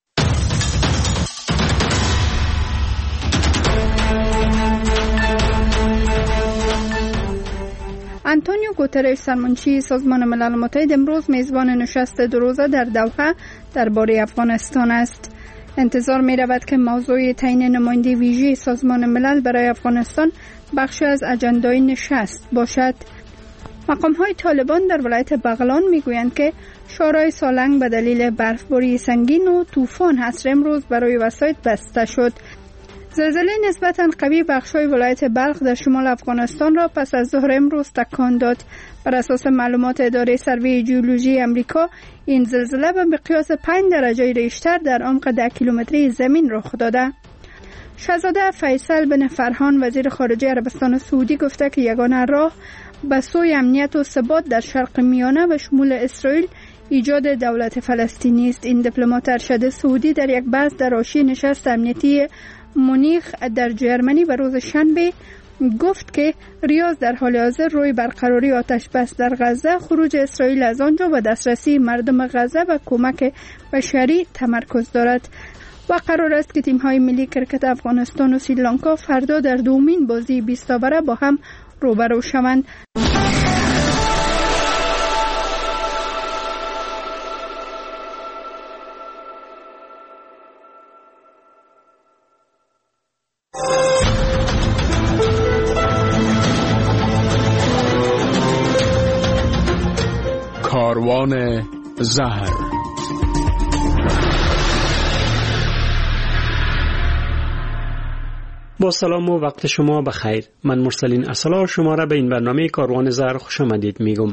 آنتونیو گوترش سرمنشی سازمان ملل متحد امروز میزبان نشست دو روزه در دوحه درباره افغانستان است. انتظار می رود که موضوع تعیین نماینده ویژه سازمان ملل برای افغانستان بخشی از اجندای نشست باشد. مقام‌های طالبان در ولایت بغلان میگویند که شورای سالنگ به دلیل برفباری سنگین و طوفان عصر امروز برای وسایط بسته شد. زلزله نسبتاً قوی بخش‌های ولایت بلخ در شمال افغانستان را پس از ظهر امروز تکان داد. بر اساس معلومات اداره سروی جیولوژی امریکا، این زلزله به مقیاس پنج درجه ریشتر در عمق ده کیلومتری زمین رخ داده. شاهزاده فیصل بن فرحان وزیر خارجه عربستان سعودی گفته که یگانه راه به سوی امنیت و ثبات در شرق میانه و شمول اسرائیل ایجاد دولت فلسطینی است. این دیپلمات ارشد سعودی در یک بحث در حاشیه نشست امنیتی مونیخ در جرمنی به روز شنبه گفت که ریاض در حال حاضر روی برقراری آتش بس در غزه، خروج اسرائیل از آنجا و دسترسی مردم غزه و کمک بشری تمرکز دارد و قرار است که تیم‌های ملی کرکت افغانستان و سریلانکا فردا در دومین بازی بیست اوره با هم روبرو شوند. کاروان زهر. با سلام و وقت شما بخیر. من مرسلین اصلا شما را به این برنامه کاروان زهر خوش آمدید میگم.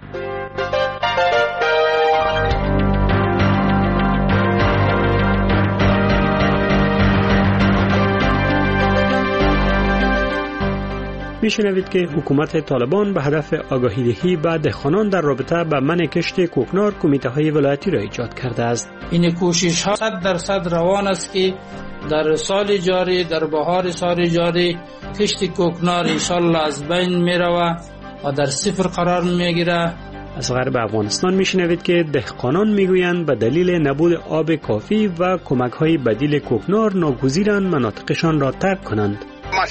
میشنوید که حکومت طالبان به هدف آگاهی دهی به دهقانان در رابطه با منع کشت کوکنار کمیته های ولایتی را ایجاد کرده است. این کوشش ها صد درصد روان است که در سال جاری، در بهار سال جاری کشت کوکنار ان شاء الله از بین می رود و در صفر قرار میگیره. از غرب افغانستان میشنوید که دهقانان میگویند به دلیل نبود آب کافی و کمک‌های بدیل کوکنار ناگزیرند مناطقشان را ترک کنند.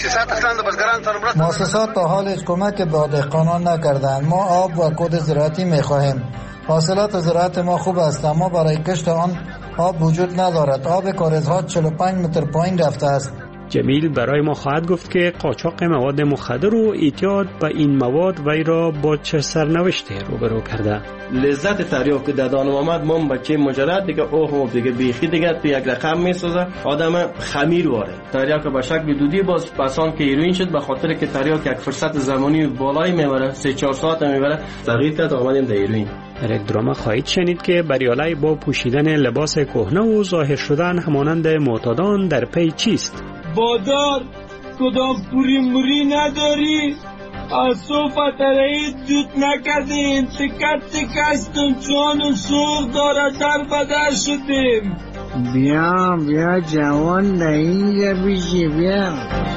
مؤسسات تا حال هیچ کمک به دهقانان نکردند. ما آب و کود زراعتی میخواهیم. حاصلات زراعت ما خوب است اما برای کشت آن آب وجود ندارد. آب کاریزها چهل و پنج متر پایین رفته است. جمیل برای ما خواهد گفت که قاچاق مواد مخدر و اعتیاد به این مواد وی را با چه سرنوشتی روبرو کرده. لذت تریاک که دادانم آمد من بچه مجرد دیگه اوه دیگه بیخی دیگه تو یک رقم میسازه. آدم خمیر واره تریاک به شکل دودی باز پسان که هیروئین شد به خاطر که تریاک یک فرصت زمانی بالایی میبره سه چهار ساعت میبره تغییر کرد آمدیم در هیروئین. در یک درام خواهید شنید که بریالای با پوشیدن لباس کهنه و ظاهر شدن همانند معتادان در پی چیست؟ بادار کدام پوری موری نداری؟ از صوفت رئیس جود نکردیم تکت تکستم چون و سوق داره در بدر شدیم. بیا بیا جوان در اینجا بیشی بیا.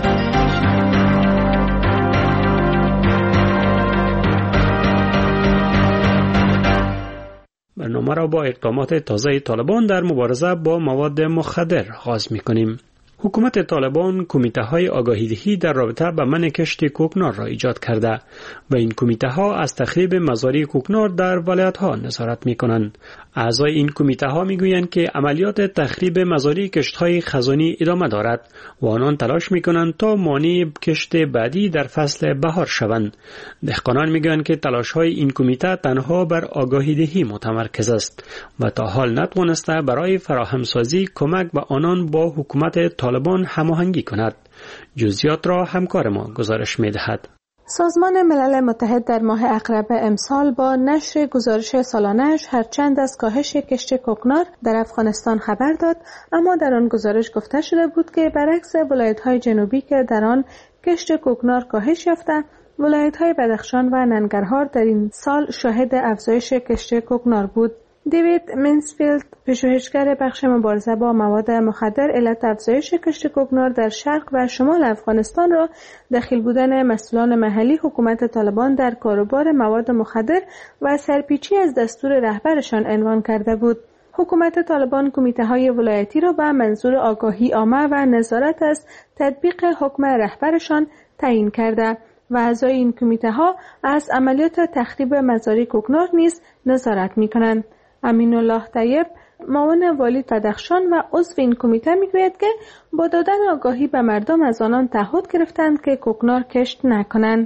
برنامه را با اقدامات تازه طالبان در مبارزه با مواد مخدر آغاز می‌کنیم. حکومت طالبان کمیته‌های آگاهی‌دهی در رابطه با منع کشت کوکنار را ایجاد کرده و این کمیته‌ها از تخریب مزارع کوکنار در ولایت‌ها نظارت می‌کنند. اعضای این کمیته‌ها می‌گویند که عملیات تخریب مزارع کشت‌های خزانی ادامه دارد و آنان تلاش می‌کنند تا مانع کشت بعدی در فصل بهار شوند. دهقانان می‌گویند که تلاش‌های این کمیته تنها بر آگاهی‌دهی متمرکز است و تا حال نتوانسته برای فراهمسازی کمک به آنان با حکومت طالبان هماهنگی کند. جزئیات را همکار ما گزارش می‌دهد. سازمان ملل متحد در ماه اقربه امسال با نشر گزارش سالانه‌اش هرچند از کاهش کشت کوکنار در افغانستان خبر داد، اما در آن گزارش گفته شده بود که برعکس ولایت‌های جنوبی که در آن کشت کوکنار کاهش یافته، ولایت‌های بدخشان و ننگرهار در این سال شاهد افزایش کشت کوکنار بود. دیوید منسفیلد، پژوهشگر بخش مبارزه با مواد مخدر، علت افزایش کشت کوکنار در شرق و شمال افغانستان را دخیل بودن مسئولان محلی حکومت طالبان در کاروبار مواد مخدر و سرپیچی از دستور رهبرشان عنوان کرده بود. حکومت طالبان کمیته‌های ولایتی را به منظور آگاهی عامه و نظارت از تطبیق حکم رهبرشان تعیین کرده و اعضای این کمیته‌ها از عملیات تخریب مزارع کوکنار نیز نظارت می‌کنند. امین الله طیب، معاون والی بدخشان و عضو این کمیته، میگوید که با دادن آگاهی به مردم از آنان تعهد گرفتند که کوکنار کشت نکنند.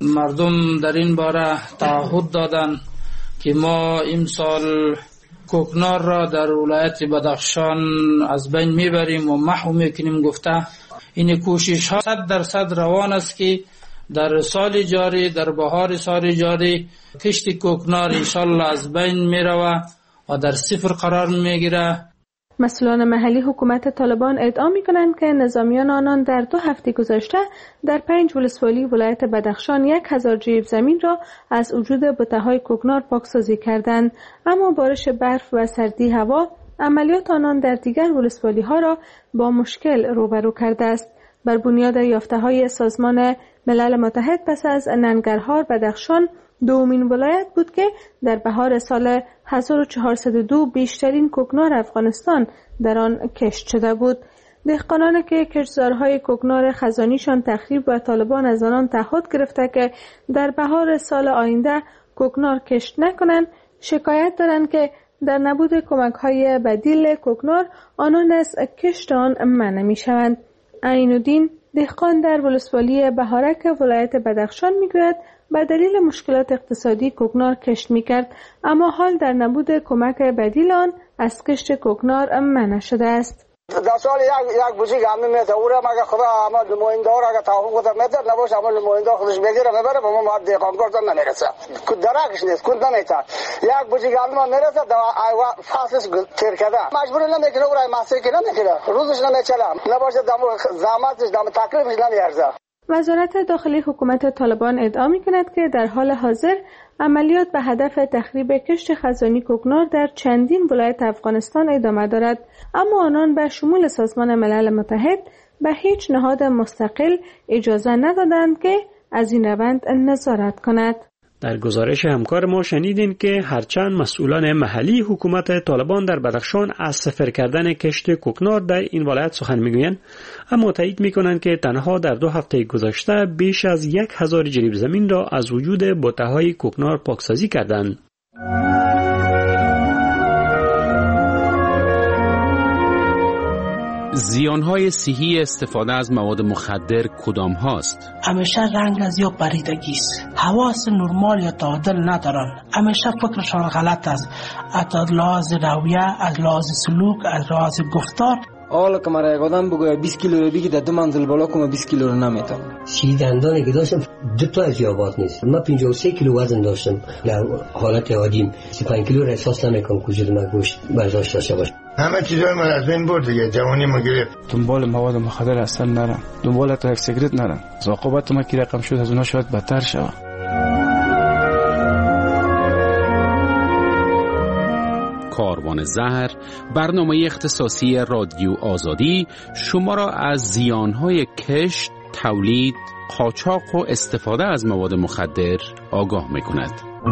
مردم در این باره تعهد دادند که ما امسال کوکنار را در ولایت بدخشان از بین میبریم و محو میکنیم گفته. این کوشش ها صد درصد روان است که در سال جاری، در بهار سال جاری کشت کوکنار انشالله از بین میروه و در صفر قرار میگیره. مسئولان محلی حکومت طالبان ادعا میکنند که نظامیان آنان در دو هفته گذشته در پنج ولسوالی ولایت بدخشان یک هزار جیب زمین را از وجود بته‌های کوکنار پاکسازی کردند، اما بارش برف و سردی هوا عملیات آنان در دیگر ولسوالی ها را با مشکل روبرو کرده است. بر بنیاد یافته‌های سازمان ملل متحد پس از ننگرهار، بدخشان دومین ولایت بود که در بهار سال هزار و چهارصد و دو بیشترین کوکنار افغانستان در آن کشت شده بود. دهقانان که کشتزارهای کوکنار خزانیشان تخریب و طالبان از آنان تعهد گرفته که در بهار سال آینده کوکنار کشت نکنند، شکایت دارند که در نبود کمک‌های بدیل کوکنار آنان از کشت آن منع می‌شوند. عین‌الدین، دهقان در ولسوالی بهارک ولایت بدخشان، میگوید به دلیل مشکلات اقتصادی کوکنار کشت میکرد، اما حال در نبود کمک بدیل آن از کشت کوکنار منع شده است. در سال یک یک بوجی گامی میده او را مگه خدا اما نماینده ها را اگه توافق بده میده نباشه اما نماینده خودش بگیره میبره به ما ما دهقانکار تا نمیرسه کد درکش نیست کد نمیتر یک بوجی گامی ما میرسه دو ایوا فاصلش تیر کرده مجبور نمیکنه او را مسیر که نمیکنه روزش نمیچله نباشه دم زحمتش دم تکلیفش نمیارزه. وزارت داخلی حکومت طالبان ادعا می‌کند که در حال حاضر عملیات به هدف تخریب کشت خزانی کوکنار در چندین ولایت افغانستان ادامه دارد، اما آنان به شمول سازمان ملل متحد به هیچ نهاد مستقل اجازه ندادند که از این روند نظارت کند. در گزارش همکار ما شنیدیم که هرچند مسئولان محلی حکومت طالبان در بدخشان از صفر کردن کشت کوکنار در این ولایت سخن میگویند، اما تایید میکنند که تنها در دو هفته گذشته بیش از یک هزار جریب زمین را از وجود بوته‌های کوکنار پاکسازی کردند. زیانهای صحی استفاده از مواد مخدر کدام هاست؟ همیشه رنگ از یا پریدگی است، حواس نرمال یا تعادل ندارن، همیشه فکرشان غلط است، از لحاظ رویه، از لحاظ سلوک، از لحاظ گفتار. حالا که مرا یک آدم بگوید بیست کیلو رو بگی در دو منزل بالا کنم بیست کیلو رو نمیتونم. سی دندانی که داشتم دو تا از یابات نیست. من پنجاه و سه کیلو وزن داشتم. در حالت عادیم سی و پنج کیلو را احساس نمیکنم که وجود من گوشت برداشت داشته باشه. همه چیزای من از بین برد دیگه، جوانی ما گرفت. دنبال مواد مخدر اصلا نرم، دنبال تا یک سیگرت نرم. عاقبت ما کی رقم شد از اونها شاید بدتر شود. کاروان زهر، برنامه اختصاصی رادیو آزادی شما را از زیانهای کشت، تولید، قاچاق و استفاده از مواد مخدر آگاه می‌کند.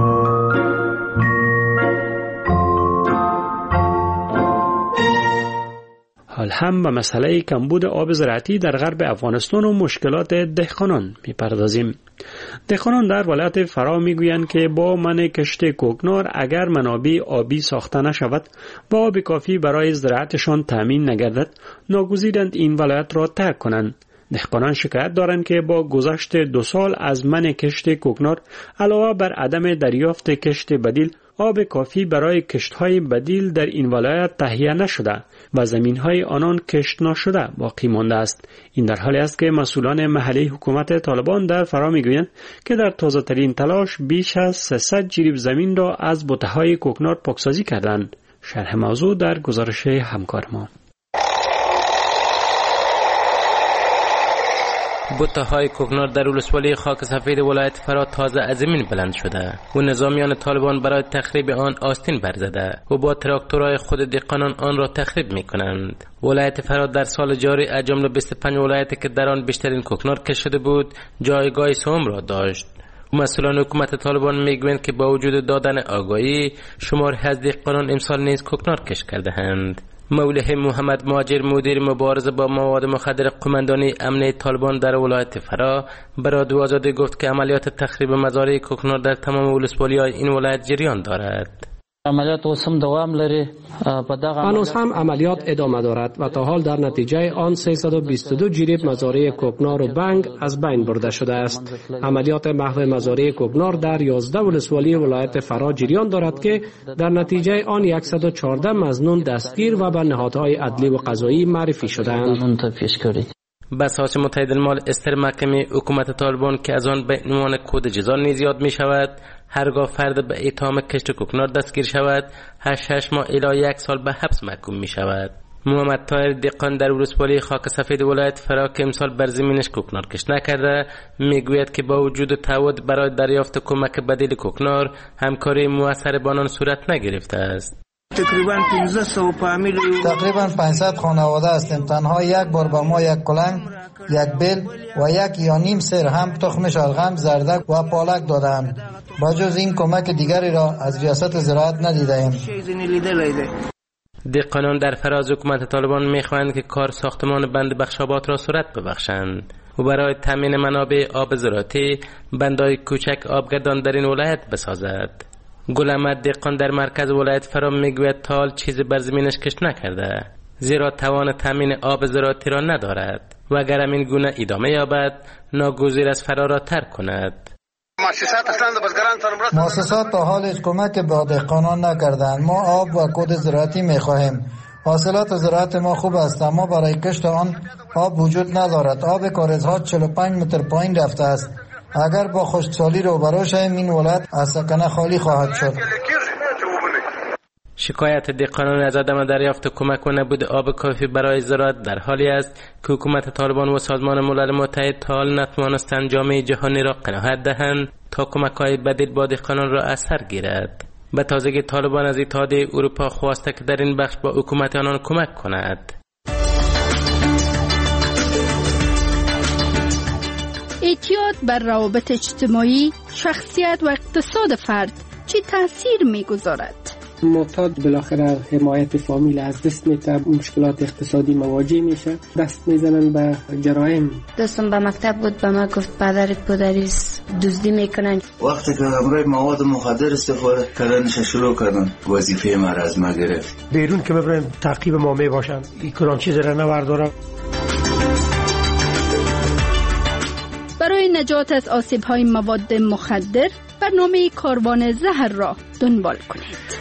حال هم به مسئله کمبود آب زراعتی در غرب افغانستان و مشکلات دهقانان می‌پردازیم. دهقانان در ولایت فرا میگویند که با منع کشت کوکنار اگر منابع آبی ساخته نشود و آب کافی برای زراعتشان تامین نگردد، ناگزیرند این ولایت را ترک کنند. دهقانان شکایت دارند که با گذشت دو سال از منع کشت کوکنار علاوه بر عدم دریافت کشت بدیل، آب کافی برای کشت‌های بدیل در این ولایت تهیه نشده و زمین‌های آنان کشت نشده باقی مانده است. این در حالی است که مسئولان محلی حکومت طالبان در فرا می‌گویند که در تازه‌ترین تلاش بیش از سیصد جریب زمین را از بوته‌های کوکنار پاکسازی کردند. شرح موضوع در گزارش همکار ما. بوته‌های کوکنار در ولسوالی خاک سفید ولایت فرا تازه از زمین بلند شده و نظامیان طالبان برای تخریب آن آستین برزده و با تراکتورهای خود دهقانان آن را تخریب می‌کنند. ولایت فرا در سال جاری از جمله بیست و پنج ولایتی که در آن بیشترین کوکنار کشت شده بود، جایگاه سوم را داشت. مسئولان حکومت طالبان میگویند که با وجود دادن آگاهی، شمار از دهقانان امسال نیز کوکنار کشت کرده‌اند. مولوی محمد ماجر، مدیر مبارزه با مواد مخدر قماندانی امنیه طالبان در ولایت فرا، برای رادیو آزادی گفت که عملیات تخریب مزارع کوکنار در تمام ولسوالی‌های این ولایت جریان دارد. عملیات اوسم دوام لري. هنوز هم عملیات ادامه دارد و تا حال در نتیجه آن سیصد و بیست و دو جریب مزارع کوکنار و بنگ از بین برده شده است. عملیات محو مزارع کوکنار در یازده ولسوالی ولایت فرا جریان دارد که در نتیجه آن صد و چهارده مظنون دستگیر و به نهادهای عدلی و قضایی معرفی شدند. بساط متحد المال استر محکمه حکومت طالبان که از آن به عنوان کد جزا نیز یاد می شود، هرگاه فرد به اتهام کشت کوکنار دستگیر شود، هشت هشت ماه الی یک سال به حبس محکوم می شود. محمد طاهر دهقان در ولسوالی خاک سفید ولایت فرا که امسال بر زمینش کوکنار کشت نکرده، میگوید که با وجود تعهد برای دریافت کمک بدیل کوکنار، همکاری موثر با آنان صورت نگرفته است. تقریبا تقریبا پانصد خانواده هستیم. تنها یک بار به ما یک کلنگ، یک بل و یک یا نیم سر هم تخم شلغم، زردک و پالک دادند. با جز این کمک دیگری را از ریاست زراعت ندیده‌ایم. دهقانان در فراز حکومت طالبان میخواهند که کار ساختمان بند بخشابات را صورت ببخشند و برای تامین منابع آب زراعتی بندهای کوچک آبگردان در این ولایت بسازد. گل احمد دهقان در مرکز ولایت فرا میگوید تا حال چیزی بر زمینش کشت نکرده، زیرا توان تامین آب زراعتی را ندارد و اگر این گونه ادامه یابد ناگزیر است فرا را ترک کند. مؤسسات تا حال هیچ کمک به دهقانان نکردند. ما آب و کود زراعتی میخواهیم. حاصلات زراعت ما خوب است اما برای کشت آن آب وجود ندارد. آب کارزها چهل و پنج متر پایین رفته است. اگر با خشکسالی روبرو شویم این ولایت از سکنه خالی خواهد شد. شکایت دهقانان از عدم دریافت کمک و نبود آب کافی برای زراعت در حالی است که حکومت طالبان و سازمان ملل متحد تا حال نتوانستند جامعه جهانی را قناعت دهند تا کمک‌های بدیل با دهقانان را از سر گیرد. به تازگی طالبان از اتحادیه اروپا خواسته که در این بخش با حکومت آنان کمک کند. اتحاد بر روابط اجتماعی، شخصیت و اقتصاد فرد چه تأثیر می‌گذارد؟ معتاد بالاخره حمایت فامیل از دست میده، مشکلات اقتصادی مواجه میشه، دست میزنن به جرایم. دوستم به مکتب بود، به ما گفت پدرت پدریس دزدی میکنن. وقتی که برای مواد مخدر استفاده کردنش شروع کردن، وظیفه ما از ما گرفت. بیرون که ببرن تعقیب ما میباشن، این کدام چیز را نوردارم. برای نجات از آسیب‌های مواد مخدر برنامه کاروان زهر را دنبال کنید.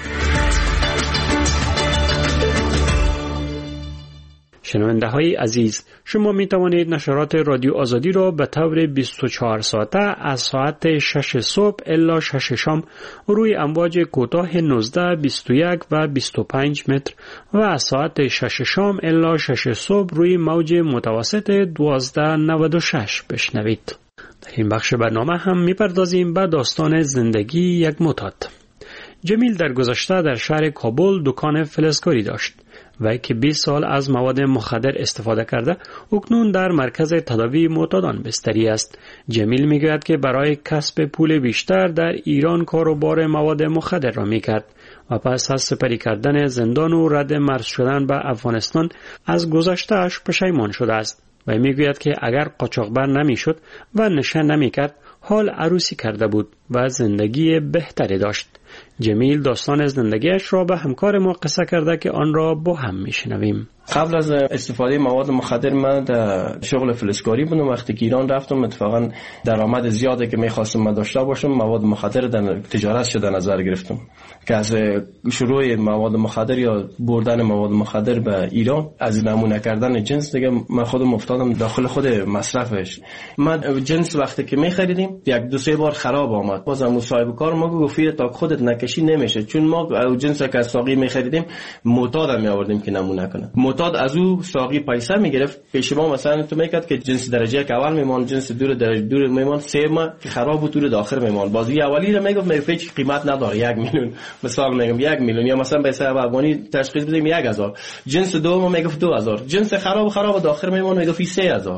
شنونده های عزیز، شما می توانید نشرات رادیو آزادی را به طور بیست و چهار ساعته از ساعت شش صبح الی شش شام روی امواج کوتاه نوزده، بیست و یک و بیست و پنج متر و از ساعت شش شام الی شش صبح روی موج متوسط دوازده نود و شش بشنوید. در این بخش برنامه هم می پردازیم به داستان زندگی یک معتاد. جمیل در گذشته در شهر کابل دکان فلزکاری داشت و که بیست سال از مواد مخدر استفاده کرده، اکنون در مرکز تداوی معتادان بستری است. جمیل میگوید که برای کسب پول بیشتر در ایران کاروبار مواد مخدر را میکرد و پس از سپری کردن زندان و رد مرز شدن به افغانستان از گذشته‌اش پشیمان شده است و میگوید که اگر قاچاقبر نمیشد و نشه نمیکرد، حال عروسی کرده بود و زندگی بهتری داشت. جمیل داستان زندگیش را به همکار ما قصه کرده که آن را با هم میشنویم. قبل از استفاده مواد مخدر من در شغل فلزکاری بودم. وقتی که ایران رفتم اتفاقا درآمد زیادی که میخواستم من داشته باشم، مواد مخدر در تجارت شده نظر گرفتم که از شروع مواد مخدر یا بردن مواد مخدر به ایران، از نمونه کردن جنس دیگه من خودم افتادم داخل خود مصرفش. من جنس وقتی که میخریدیم یک دو سه بار خراب آمد، بازم صاحب کار ما گفت تا خودت نکشی نمیشه، چون ما جنس که از ساقی میخریدیم معتاد می آوردیم که نمونه کنه. معتاد از او ساقی پیسه میگرفت، پیش ما مثلا تو میکرد که جنس درجه یک اول میمان، جنس دور درجه دور میمان، سه ما که خراب بود دور داخل میمان. بازی اولی رو میگفت میگفت هیچ قیمت نداره، یک میلیون مثال میگم یک میلیون، یا مثلا به حساب افغانی تشخیص بدیم یک هزار. جنس دوم میگفت دو هزار، جنس خراب خراب داخل میمان میگفت سه هزار.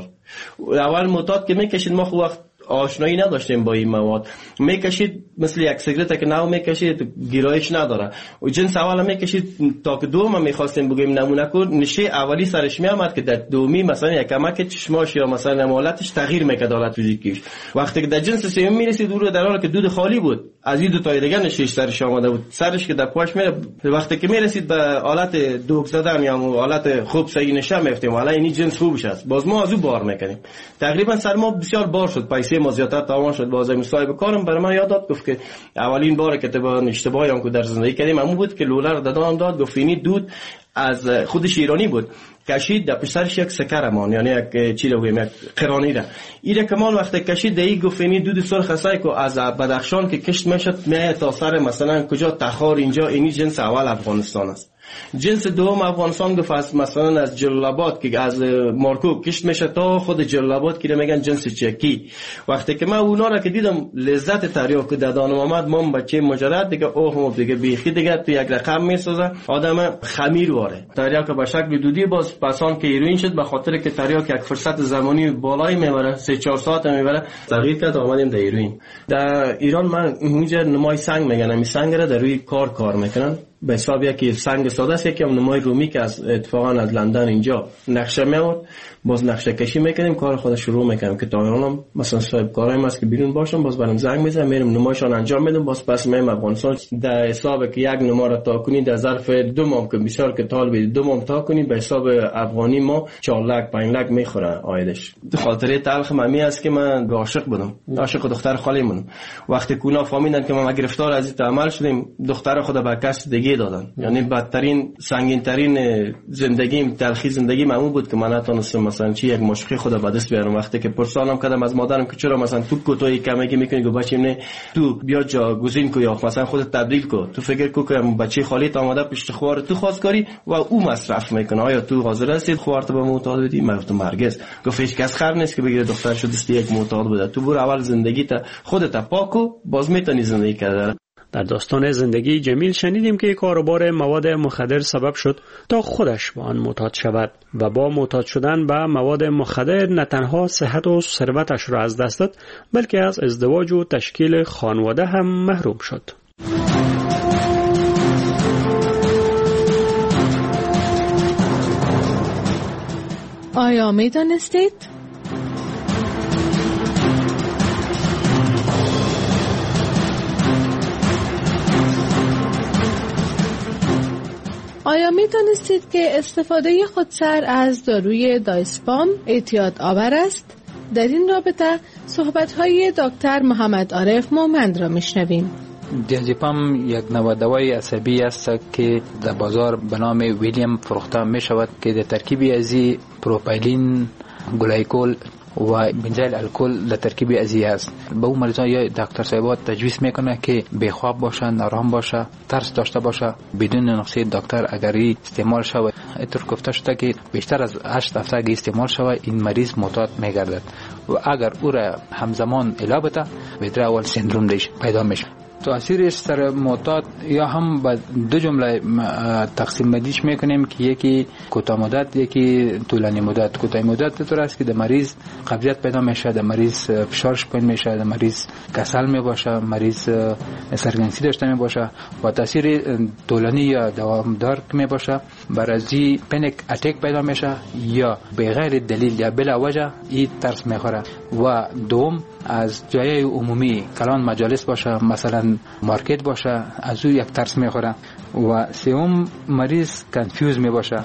اول معتاد که میکشید ما خو وقت آشنایی نداشتیم با این مواد، میکشید مثل یک سیگرت که نو میکشید گیرایش نداره و جنس اول میکشید تا که دوم میخواستیم بگیم نمونه کن، نشه اولی سرش میامد که در دومی مثلا یک کمک چشماش یا مثلا حالتش تغییر میکرد، حالت فیزیکیش. وقتی که در جنس سوم میرسید دور در حالی که دود خالی بود، از این دو تا دیگه نشش سرش آمده بود، سرش که در پاش میره، وقتی که میرسید به حالت دوگ زدن یا حالت خوب صحیح نشه میفتیم، حالا این جنس خوبش است، باز ما از او بار میکنیم. تقریبا سر ما بسیار بار شد، پیسه ما زیادتر تمام شد. بازم صاحب کارم برای من یاد داد، گفت که اولین بار که تو اشتباهی هم که در زندگی کردیم همون بود که لولر دادم داد، گفت اینی دود از خودش ایرانی بود، کشید در پسرش یک سکرمان، یعنی یک چی رو بگیم یک قرانی را ایره کمال وقتی کشید دایی گفت اینی دود سرخ سای که از بدخشان که کشت میشد میای تا سر مثلا کجا تخار اینجا، اینی جنس اول افغانستان است. جنس دوم افغانستان گفت مثلا از جلال‌آباد که از مارکو کشت میشه تا خود جلال‌آباد که میگن جنس چکی. وقتی که من اونا را که دیدم لذت تریاک که دادانم آمد، من بچه مجرد دیگه اوه دیگه بیخی دیگه تو یک رقم میسازه، آدم خمیر واره. تریاک به شکل دودی باز پسان که هیروئین شد، به خاطر که تریاک یک فرصت زمانی بالایی میبره، سه چهار ساعت میبره، تغییر کرد آمدیم در هیروئین. در ایران من اینجا نمای سنگ میگن، این سنگ را در روی کار کار میکنن به حساب یکی سنگ ساده است، یکی هم نمای رومی که از اتفاقا از لندن اینجا نقشه میاد، باز نقشه کشی میکنیم، کار خود شروع میکنیم که تا الانم مثلا صاحب کارایم است که بیرون باشم، باز برام زنگ میزنم میرم نمایشان انجام میدم، باز پس میام افغانستان. در حساب که یک نما را تا کنی در ظرف دو ماه که بسیار که طالب دو ماه تا کنی، به حساب افغانی ما چهار لک پنج لک میخوره آیدش. خاطره تلخ ممی است که من عاشق بودم، عاشق دختر خاله‌مون. وقتی کونا فهمیدن که ما گرفتار از این عمل شدیم، دختر خود به کس دیگه دادن. یعنی بدترین سنگین ترین زندگیم، تلخی زندگیم همون بود که من نتونستم مثلا چی یک مشقی خود به دست بیارم. وقتی که پرسانم کردم از مادرم که چرا مثلا تو کوتاهی کمکی میکنی، گفت بچه‌م نه، تو بیا جاگزین کو یا مثلا خودت تبدیل کو، تو فکر کو که بچه خالیت آماده پشت خوار تو خواستگاری و او مصرف میکنه، آیا تو حاضر هستی خوارت به معتاد بدی؟ من گفتم هرگز. گفت هیچ کس خر نیست که بگیره دخترشو دست یک معتاد بده، تو برو اول زندگی تا خودت پاکو باز میتونی زندگی کردن. در داستان زندگی جمیل شنیدیم که کاروبار مواد مخدر سبب شد تا خودش به آن معتاد شود و با معتاد شدن به مواد مخدر نه تنها صحت و ثروتش را از دست داد بلکه از ازدواج و تشکیل خانواده هم محروم شد. آیا می دانستید؟ آیا می دانستید که استفاده خودسر از داروی دایسپام اعتیاد آور است؟ در این رابطه صحبت‌های دکتر محمد عارف مومند را میشنویم. دیازپام یک نوع دوای عصبی است که در بازار به نام ویلیام فروخته می شود که در ترکیبی ازی پروپایلین، گلایکول و بنزایل الکل در ترکیبی ازی است. به اون مریضان یا دکتر صاحبات تجویز میکنه که بیخواب باشه، نارام باشه، ترس داشته باشه. بدون نقشه دکتر اگر استعمال شود، اینطور گفته شده که بیشتر از هشت هفته اگه استعمال شود این مریض معتاد میگردد و اگر او را همزمان علاج بده بدر اول سندروم دیش پیدا میشه. تأثیرش سر معتاد یا هم با دو جمله تقسیم بندیش میکنیم که یکی کوتاه مدت یکی طولانی مدت. کوتاه مدت طور است که در مریض قبضیت پیدا میشه، در مریض فشارش پایین میشه، در مریض کسل میباشه، مریض سرگرمی داشته میباشه. و تاثیر طولانی یا دوامدار که میباشه برازی پنیک اتک پیدا میشه یا به غیر دلیل یا بلا وجه این ترس میخوره. و دوم از جای عمومی کلان مجالس باشه، مثلا مارکت باشه، از او یک ترس میخوره. و سوم مریض کنفیوز می باشه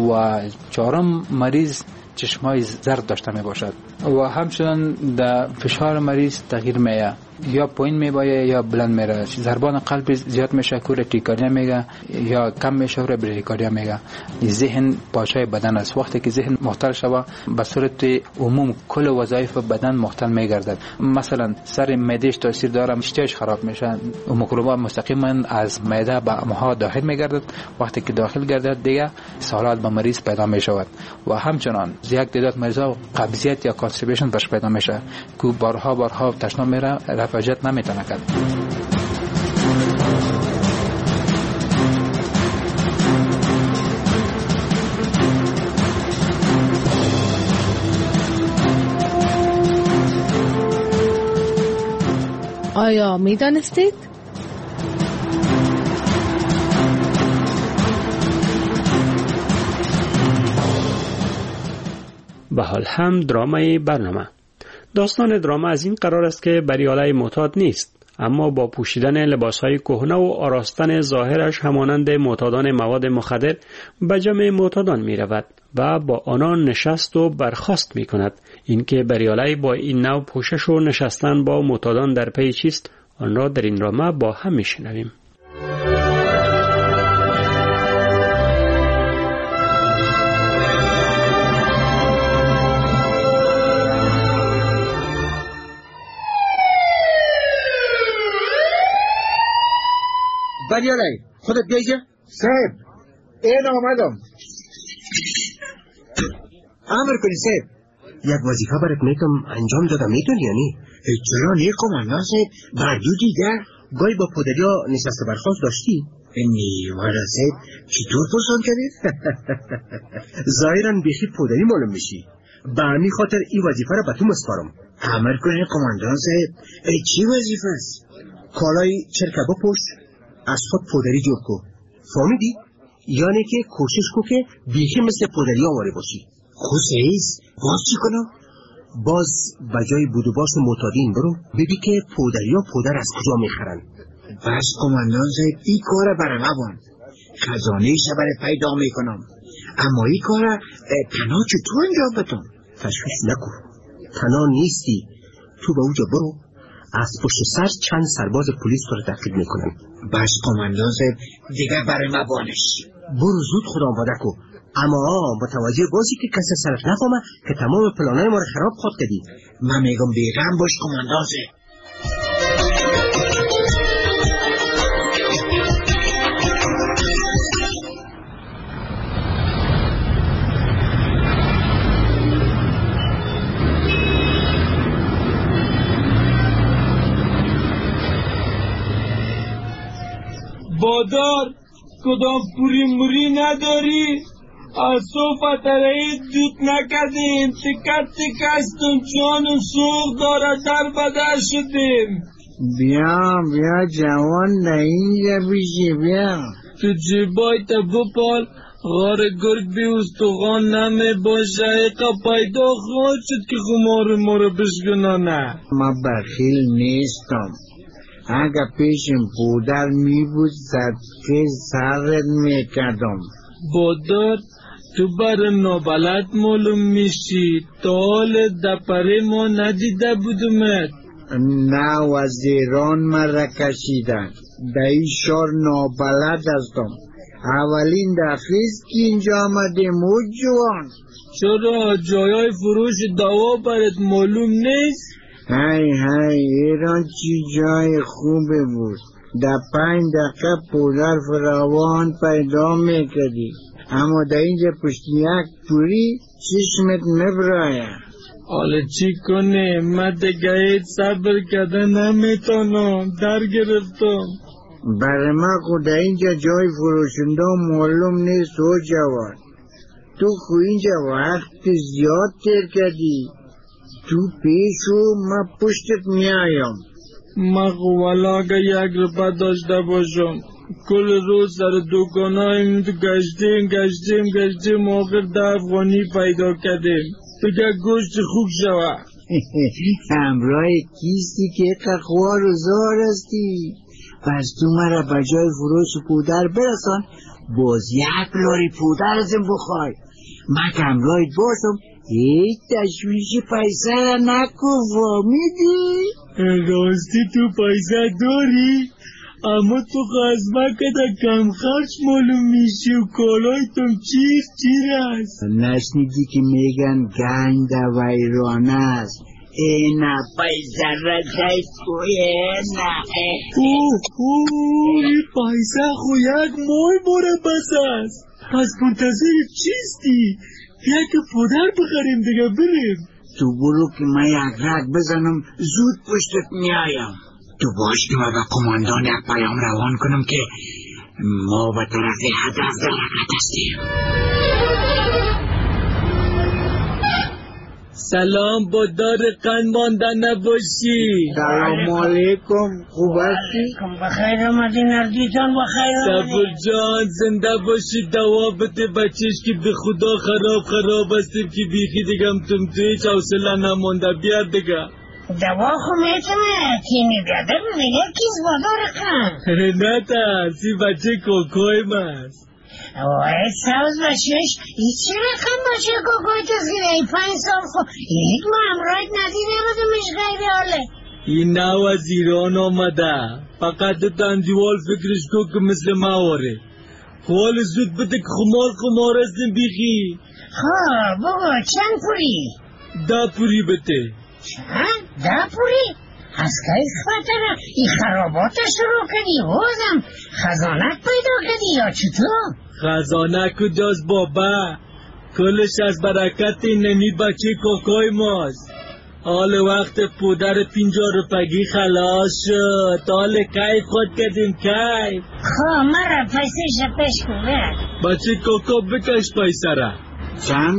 و چهارم مریض چشمای زرد داشته می باشد و همچنان در فشار مریض تغییر میه، یا پایین میبایه یا بلند میره. ضربان قلب زیاد میشه که تاکیکاردیا میگه، یا کم میشه و بریکاردیا میگه. ذهن پاشای بدن است. وقتی که ذهن مختل شوه به صورت عموم کل وظایف بدن مختل میگردد. مثلا سر معدهش تاثیر داره، اشتهاش خراب میشه، میکروبا مستقیما از معده به امعا داخل میگردد. وقتی که داخل گردد دیگه سالات به مریض پیدا میشود. و همچنان یک تعداد مریضا قبضیت یا کانستیپیشن برش پیدا میشه که بارها بارها تشناب میره، رفاجت نمیتونه کرد. آیا می دانستید؟ به حال هم درامای برنامه. داستان دراما از این قرار است که بریالای معتاد نیست، اما با پوشیدن لباسهای کهنه و آراستن ظاهرش همانند معتادان مواد مخدر به جمع معتادان می رود و با آنان نشست و برخاست می کند. اینکه بریالای با این نوع پوشش و نشستن با معتادان در پی چیست، آن را در این دراما با هم می شنویم. بریالای خودت بیایجا صاحب این آمدم. امر کنی صاحب. یک وظیفه برات میتونم انجام دادم، میتونی یا نی؟ چرا نی کماندان صاحب؟ بردو دیگر گاهی با پدریا نشست برخواست داشتی؟ نی والا صاحب چطور پرسان کردید؟ ظاهرا بیخی پدری معلوم میشی. به همین خاطر این وظیفه را به تو مسپارم. امر کنی کماندان صاحب. ای چی وظیفه است؟ کالای چرکه بپوش، از خود پودری جور کو. فهمیدی؟ یعنی که کوشش کو که بیخی مثل پودری آواره باشی. خوزیز باز چی کنم؟ باز بجای بودوباش و معتادین برو ببی که پودری ها پودر از کجا میخرن. بس کماندان زید این کار برای نبان. خزانه شبر پیدا میکنم، اما این کار تنها چطور انجام بتون؟ تشویش نکو، تنها نیستی. تو به اوجا برو، از پشت سر چند سرباز پلیس تو رو تعقیب میکنن. بس کماندان زید دیگر برای مبانش. برو زود خدا آماده کو، اما متوجه بازی که کسی سرت نفهمه که تمام پلانای ما رو خراب خود کردی. من میگم بیغم باش کماندان زید. بادار کدام پوری موری نداری؟ از صوفت رایی دوت نکردیم، تکت تکستون چون سوق داره در بدر شدیم. بیا بیا جوان نه اینجا بیشی بیا. تو جیبای تا بپال غار گرگ بی استخوان نمی باشه. ایقا پیدا خواهد شد که خمار ما رو بشگنانه. ما بخیل نیستم. اگه پیشم پودر می بود صدقه سرت می کردم. بادار تو بر نابلد معلوم میشی. تا حال دپره ما ندیده بودمت. نه وزیران مرا کشیدن. در این شار نابلد هستم. اولین دفعیست که اینجا آمدیم او جوان. چرا جایای فروش دوا برات معلوم نیست؟ های های ایران چی جای خوبه بود. در پنج دقیقه پودر فراوان پیدا میکردی. اما در اینجا پشت یک پوری چشمت نبراید. حالا چی کنه؟ من دیگه صبر کردن نمیتونم. در گرفتم. برای من خود اینجا جای فروشنده معلوم نیست و جوان. تو خو اینجا وقت زیاد تیر کردی. تو پیشو من پشتت میایم. من خوالا اگه یک روپه داشته باشم کل روز سر دوکانایم تو گشتیم گشتیم گشتیم آخر ده افغانی پیدا کردیم. بگه گوشت خوب شوه. همراه کیستی که خوار و زار هستی. پس تو مرا بجای فروش پودر برسان باز یک لاری پودر ازم بخوای. من که همراهت باشم هیچ تشویش پیسه را نکن. فهمیدی؟ راستی تو پیسه داری؟ اما تو خزمه که در کم خرچ معلوم میشی و کالای تم چیر چیر است. نشنیدی که میگن گنج در ویرانه است. اینا پیسه را جای توی اینا. اوه اوه این پیسه خو یک مای باره بس است. پس منتظر چیستی؟ یک پودر بخریم دیگه بریم. تو برو که من یک رگ بزنم زود پشتت میایم. تو باش که من به قماندان یک پیام روان کنم که ما به طرف هدف درکت هستیم. سلام بادار قند مانده نباشی. سلام علیکم. خوب هستی؟ بخیر آمدی نردی جان. بخیر آمدی صبر جان. زنده باشی. دوا بده بچهش که به خدا خراب خراب هستیم که بیخی دیگم تم تو هیچ حوصله نمانده. بیار دیگه دوا خو میتونه تینی بیاده بگه کیز بادار قند. نه ترسی بچه کوکوی ماست. وای سوز باشیش ای چی رقم باشه کوکوی تو زیره ای پنج سال خو یک ما امراید ندیده بودمش غیری حاله. این نو از ایران آمده. فقط تنجوال فکرش کو که مثل ما آره. حال زود بده که خمار خمار هستیم بیخی. خواه بگو چند پوری؟ ده پوری بده. چند؟ ده پوری؟ از که خطره ای خرابات شروع کردی حوزم خزانت پیدا کردی یا چطور؟ خزانه کجاست بابا؟ کلش از برکت نمی بچه کوکوی ماست. حال وقت پودر پینجا روپگی خلاص شد. حال کیف خود کردیم کیف. خواه مرا پیسه شپش کنه بچه کوکو بکش پیسه را. چند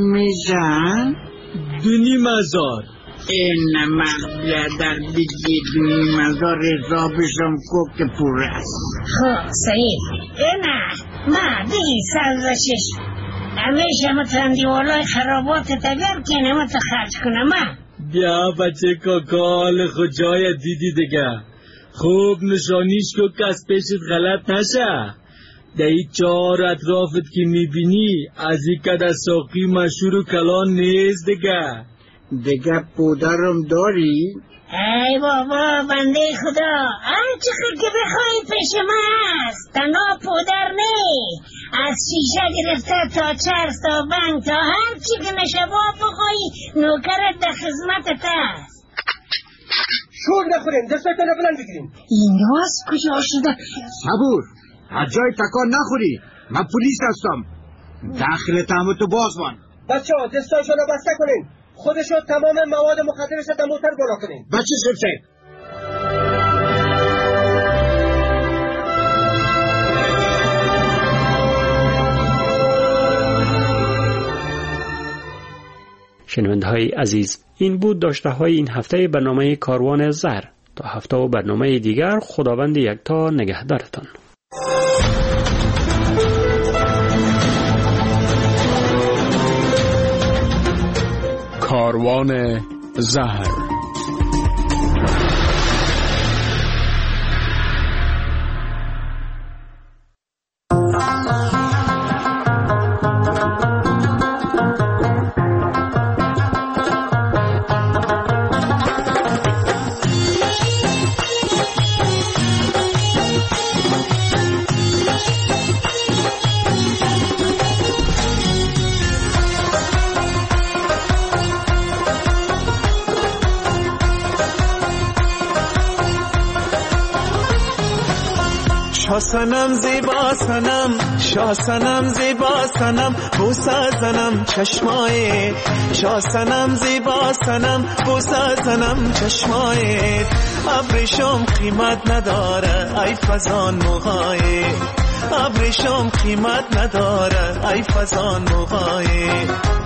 میشن؟ دونی مزار. این من بیادر دیگی دونی مزار حسابشم کوک پور است. خواه سعید اینا ما دیگی سرزشش همیشه مترندی والای خرابات تگر که نمت خرج کنم. ما بیا بچه کاکال خود جای دیدی دیگه. خوب نشانیش کو کس پیشت غلط نشه. در این چهار اطرافت که میبینی از این کده ساقی مشهور و کلان نیست دیگه. دیگه پودرم داری؟ ای بابا بنده خدا هر چقدر که بخوایی پیش ما هست. تنها پودر نی از شیشه گرفته تا چرس تا بنگ تا هر چی که نشبا بخوایی نوکرت در خدمتت هست. شور نخورین دستتون رو بلند بگیرین. این راست کجا شده؟ صبور از جای تکان نخوری. من پلیس هستم. داخل تهمتو باز بان. بچه ها دستاشون رو بسته کنین. خودشو تمام مواد مخدرش در موتر گناه کنین. بچه شمشه شنونده‌های عزیز، این بود داشته های این هفته برنامه کاروان زر. تا هفته و برنامه دیگر، خداوند یکتا نگهدارتان. کاروان زهر. شاه سنم زیبا سنم، شاه سنم زیبا سنم، بوسه زنم چشمای. شاه سنم زیبا سنم، بوسه زنم چشمای. ابریشم قیمت نداره ای فزان موهای، ابریشم قیمت نداره ای فزان موهای.